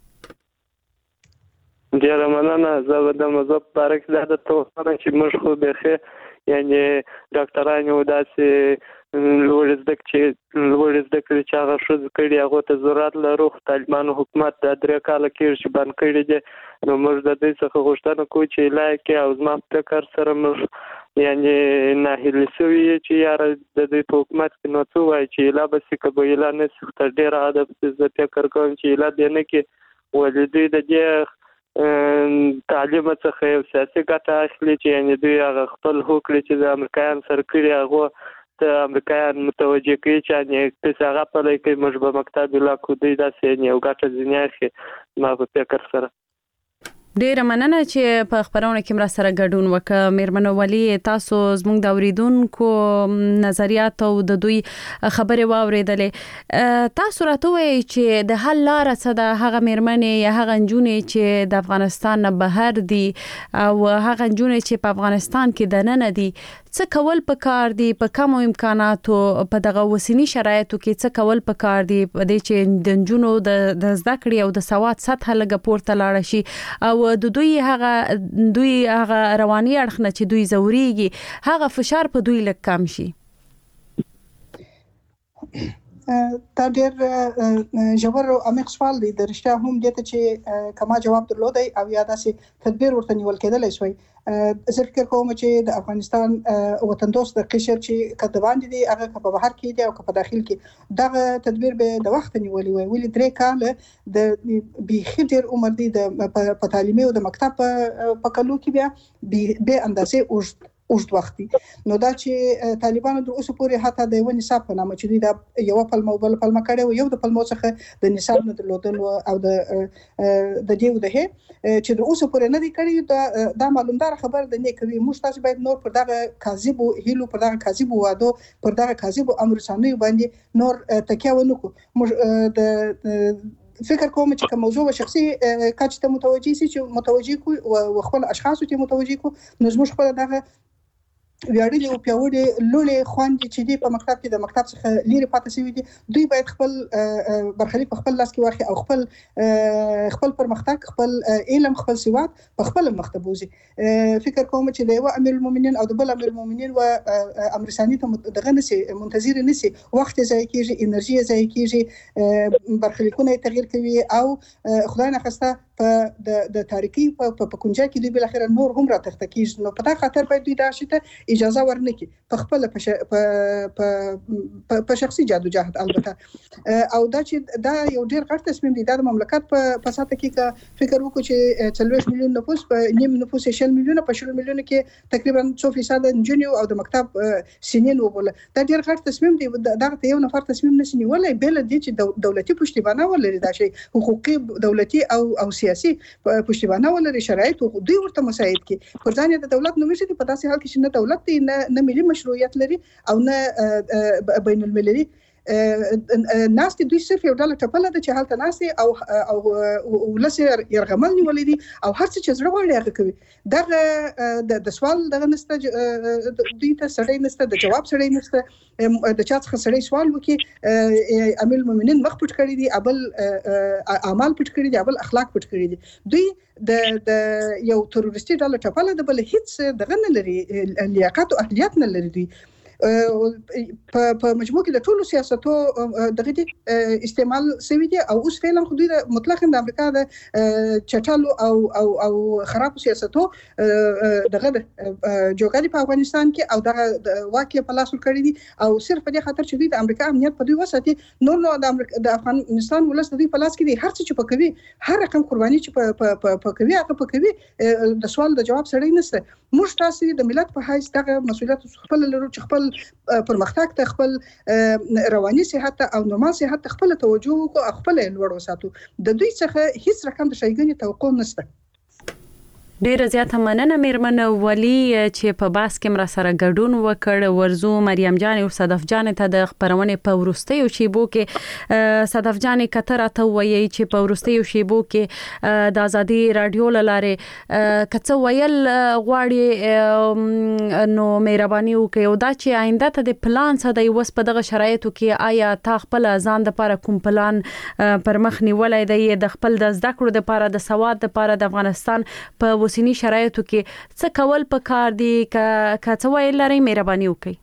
ډیر مننه. زه د موضوع په اړه کې دا توصیه چې موږ خو به یعنی ډاکټران یو داسې لوړ زده کړې لوړ زده کړې چې هغه شوز کړي هغه ته ضرورت لرو. طالبانو حکومت د درې کال کې چې بند کړي دي نو موږ د دې څخه غوښتنه کوو چې لایکه او زما فکر سره موږ یعنی نه هیله سوي چې یار د دې حکومت کې نو څه وایي چې لا بس کبه لا نه څه ډیر ادب څه فکر کوم چې لا دې نه کې ولې د دې تعلیم څخه یو سیاسي ګټه اخلي چې یعنی دوی هغه خپل هوکړي چې د امریکایان سره کړي هغه ته امریکایان متوجه کوي چې یعنی څه هغه په لای کې موږ به مکتب لا کو دی داسې یو ګټه ځنی اخی ما په فکر سره. ډیر مننه چې په خبرونه کې مر سره ګډون وکړه. مېرمن ولی تاسو زموږ د اوریدونکو نظریات او د دوی خبره واوریدلې. تاسو راته وایي چې د حل لار څه ده؟ هغه مېرمنې یا هغه نجونې چې د افغانستان نه بهر دي او هغه نجونې چې په افغانستان کې دننه دي څه کول پکار دي؟ په کوم امکاناتو په دغه وسینی شرایطو کې څه کول پکار دي په دې چې د نجونو د زده کړې او د سواد سطح لږه پورته لاړ شي او د دوی هغه دوی هغه رواني اړخ نه چې دوی زوريږي هغه فشار په دوی لږ کم شي؟ دا ډېر ژور او عمیق سوال دی. د رښتیا هم دې ته چې کما جواب درلودی او یا داسې تدبیر ورته نیول کېدلی شوی. زه فکر کوم چې د افغانستان وطن دوست د قشر چې کده باندې دی هغه په بهر کې دی او په داخل کې دغه تدبیر به د وخت نیولې وي. ولې درې کال د بيخي ډېر عمر دی د په تعلیمي او د مکتب په کلو کې بیا به اندازې اوږد اوږد وخت دی. نو دا چې طالبانو د اوسه پورې حتی د یو نصاب په نامه چې دا یو پلمو بل پلمه کړي یو د پلمو څخه د نصاب نه درلودل او د د دیو ده چې د اوسه پورې نه دی کړی دا دا معلومدار خبر د نه کوي. موږ تاسو باید نور پر دغه کاذب هیلو پر دغه کاذب وادو پر دغه کاذب امر ثانوي باندې نور تکیه ونکو. موږ د فکر کوم چې کوم موضوع شخصي کاچ ته متوجي سي چې متوجي کو او خپل اشخاص ته متوجي کو نو زموږ خپل دغه ویاړلي او پیاوړي لولې خوندې چې دی په مکتب کې د مکتب څخه لیري پاتې شوی دي دوی باید خپل برخلیک په خپل لاس کې واخلي او خپل خپل پرمختګ خپل علم خپل سواد په خپل مخته بوزي. فکر کوم چې د یو امیر المؤمنین او د بل امیر المؤمنین او امر ثاني ته دغه نسي منتظر نسي وخت ځای کېږي انرژي ځای کېږي برخلیکونه تغییر کوي او خدای نه خواسته په د د تاریخي په پکنجا کې دوی بل اخر نور هم را تخته کیږي. نو په دا خاطر باید دوی دا شته اجازه ورنکي په خپل په په شخصي جادوجهد البته او دا چې دا یو ډیر غټ تصمیم دی د مملکت په ساته کې فکر وکړو چې څلوېښت میلیون نفوس په نیم نفوس شل میلیونه په شل میلیونه کې تقریبا څو فیصد انجنیو او د مکتب سینین وبول دا ډیر غټ تصمیم دی دا یو نفر تصمیم نشي نیولای بل دی چې دولتي پشتیبانه ولري دا شی حقوقي دولتي او او سیاسي پشتیبانه ولري شرایط دوی ورته مساعد کی پر ځان د دولت نو مشي په داسې حال کې چې نه دولت دی نه نه ملي مشروعیت لري او نه بین المللي ناس دوی صرف یو ډول ټپله د چې حالت ناس او او ولسه يرغمل نیولې دي او هر څه چې زړه وړي هغه کوي دا د سوال دغه نسته دوی ته سړی نسته د جواب سړی نسته د چا څخه سړی سوال وکي امیر المؤمنین مخ پټ کړی دي ابل اعمال پټ کړی دي ابل اخلاق پټ کړی دي دوی د د یو تروریستي ډول ټپله د بل هیڅ دغه نه لري لیاقت او اهلیت نه لري دوی په مجموع کې د ټولو سیاستو دغه دي استعمال شوی دي او اوس فعلا خو د مطلق د امریکا د چټالو او او او خراب سیاستو دغه جوګالي په افغانستان کې او دغه واقع په لاس کړی دي او صرف په دې خاطر چې دوی د امریکا امنیت په دوی وساتي نور نو د امریکا د افغانستان ولس د دوی په لاس کې دي هر څه چې په کوي هر رقم قرباني چې په په کوي هغه په کوي د سوال د جواب سړی نشته موږ تاسو د ملت په حیث دغه مسولیت خپل لرو چې خپل پرمختګ ته خپل رواني صحت او نورمال صحت ته خپل توجه او خپل لوړ وساتو د دوی څخه هیڅ رقم د شایګنې توقع نشته ډیر زیات مننه میرمن ولی چې په باس کې مر سره ګډون وکړ ورزو مریم جان او صدف جان ته د خبرونه په ورستیو شیبو کې صدف جان کتر ته وایي چې په ورستیو شیبو کې د ازادي رادیو لاره کڅ ویل غواړي نو مهرباني وکړي او دا چې آینده ته د پلان څه دی وس په دغه شرایطو کې آیا تا خپل ځان د لپاره کوم پلان پر مخ نیولای دی د خپل د زده کړو د لپاره د سواد د لپاره د افغانستان په سینی شرایطو کې څه کول پکار دي ک څه ویل لري مهرباني وکړئ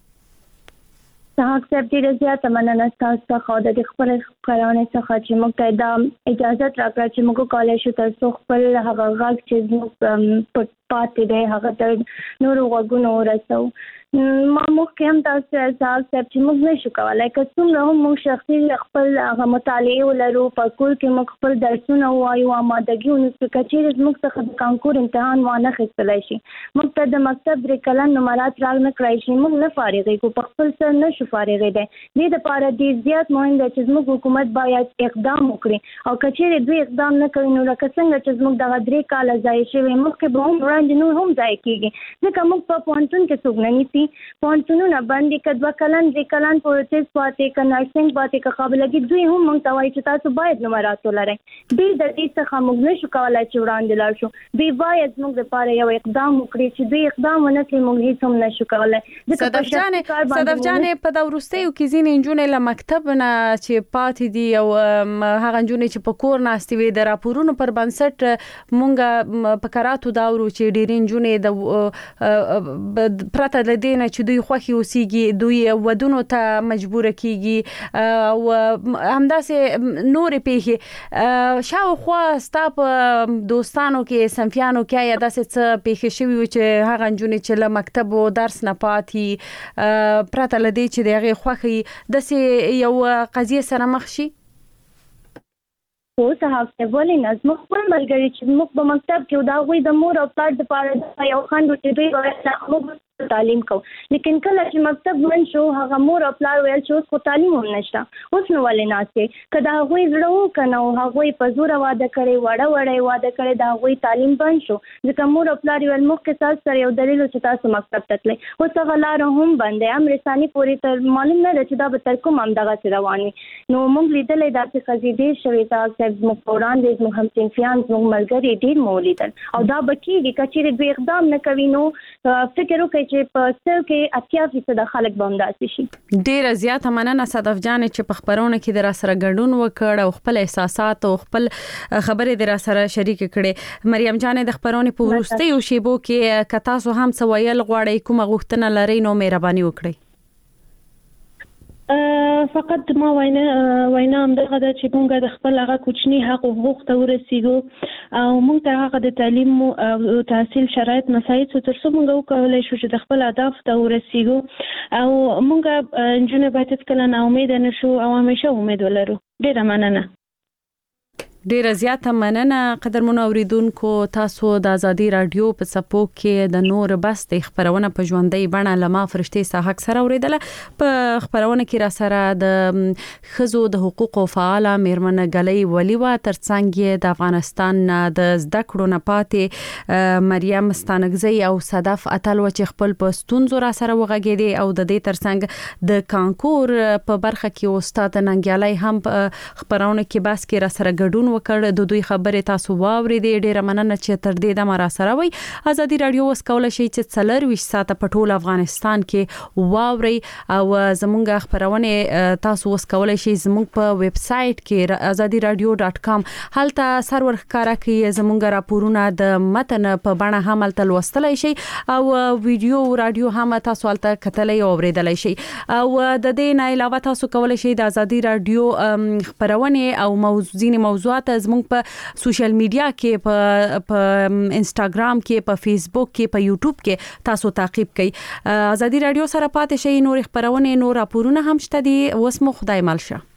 صاحب صاحب ډیر زیات مننه تاسو ته د خپل خبرونه څخه چې موږ ته د اجازه راکړه چې موږ کالج ته خپل هغه غږ چې موږ په پاتې دی هغه ته نور وګونو ورسو ما مخکې هم تاسو ته صاحب چې موږ نشو کولای که څومره هم موږ شخصي خپل هغه مطالعه ولرو په کور کې موږ خپل درسونه وایو آمادګي ونیسو که چیرې موږ څخه د کانکور امتحان وانه اخیستلی شي موږ ته د مکتب درې کلن نمرات راغ نه کړای شي موږ نه فارغېږو په خپل سر نشو فارغېدی دې دپاره ډېر زیات مهم دی چې زموږ حکومت باید اقدام وکړي او که چیرې دوی اقدام نه کوي نو لکه څنګه چې زموږ دغه درې کاله ضایع شوي مخکې به هم وړاندې نور هم ضایع کېږي ځکه موږ په پوهنتون کې څوک نه نیسي پوهنتونونه باندې که دوه کلن درې کلن پروسس پاتې که نرسنګ پاتې که قابلګي دوی هم موږ ته وایي چې تاسو باید نمرات ولرئ دوی د دې څخه موږ نشو کولی چې وړاندې لاړ شو دوی باید زموږ دپاره یو اقدام وکړي چې دوی اقدام ونه کړي موږ هېڅ هم نشو کولی صدف جانې صدف جانې په دا وروستیو کې ځینې نجونې له مکتب نه چې پاتې دي او هغه نجونې چې په کور ناستې وي د راپورونو پر بنسټ مونږ په کراتو دا ورو چې ډېرې نجونې د پرته له دې نه چې دوی خوښي اوسېږي دوی ودونو ته مجبوره کیږي او همداسې نورې پیښې شاوخوا ستا په دوستانو کې صنفیانو کې یا داسې څه پیښې شوي وي چې هغه نجونې چې له مکتب او درس نه پاتې پرته له دې چې د هغې خوښي داسې یو قضیې سره مخ شي خو صاحب صاحب ولې نه زموږ خپل ملګري چې موږ په مکتب کې د هغوی د مور او پلار دپاره یو خنډ و چې دوی موږ تعلیم کو لیکن کله چې مکتب من شو هغه مور او پلار ویل چې اوس خو تعلیم هم نشته اوس نو ولې ناستې که د هغوی زړه وکنه او هغوی په زوره واده کړی وړه وړه واده کړی د هغوی تعلیم بند شو ځکه مور او پلار ویل مخکې تاسو سره یو دلیل چې تاسو مکتب ته تلئ اوس هغه لاره هم بند دی هم رساني پورې تر معلوم نه ده چې دا به تر کوم همدغسې روان وي نو موږ لیدلی داسې ښځې ډېر شوې صاحب صاحب زموږ په وړاندې زموږ همصنفیان زموږ ملګري ډېر مو ولیدل او دا به کېږي که چېرې دوی اقدام نه کوي نو فکر وکړئ چې په سل کې اتیا فیصد خلک به همداسې شي ډېره زیاته مننه صدف جانې چې په خبرونه کې د راسره ګډون وکړ او خپل احساسات او خپل خبرې د راسره شریک کړې مریم جانې د خبرونه په وروستیو شیبو کې که تاسو هم څه ویل غواړئ کومه غوښتنه لرئ نو مهرباني وکړئ فقط ما وینا وینا هم دغه د چې موږ د خپل هغه کوچني حق او حقوق ته ورسیږو او موږ ته هغه د تعلیم او تحصیل شرایط مساعد تر څو موږ وکولای شو چې د خپل اهداف ته ورسیږو او موږ جنونه باید کله نه امید نشو او همیشه امید ولرو. ډیره مننه. ډیره زیاته مننه قدرمن اوریدونکو. تاسو د ازادي رادیو په سپو کې د نور بس د خبرونه په ژوندۍ بڼه لمه فرشتي ساحق سره اوریدله. په خبرونه کې را سره د خزو د حقوقو فعال میرمن غلي ولیوا ترڅنګ د افغانستان د زده کړو نه پاتې مریم ستانګزي او صدف اتل و چې خپل پستون زورا سره وغږیدي او د دې ترڅنګ د کانکور په برخه کې استاد ننګیالي هم خبرونه کې بس کې را سره ګډون وکړ. د دوی خبره تاسو واورېدې. ډیره مننه چې تر دې د مرا سره وي. ازادي رادیو وس کول شي چې څلور ویش ساعته په ټول افغانستان کې واوري او زمونږ خبرونه تاسو وس کول شي زمونږ په ویب سټ کې azadi radio dot com هلته سرور ښکارا کې زمونږ راپورونه د متن په بڼه هم تل وستلای شي او ویډیو رادیو هم تاسو هلته کتلای او اوریدلای شي او د دې نه علاوه تاسو کولای شي د ازادي رادیو خبرونه او موضوعي موضوعات زموږ په سوشل میډیا کې په په انستګرام کې په فیسبوک کې په یوټیوب کې تاسو تعقیب کړئ. ازادي رادیو سره پاتې شئ. نور خبرونه نور راپورونه هم شته دي. اوس مو خدای مل شه.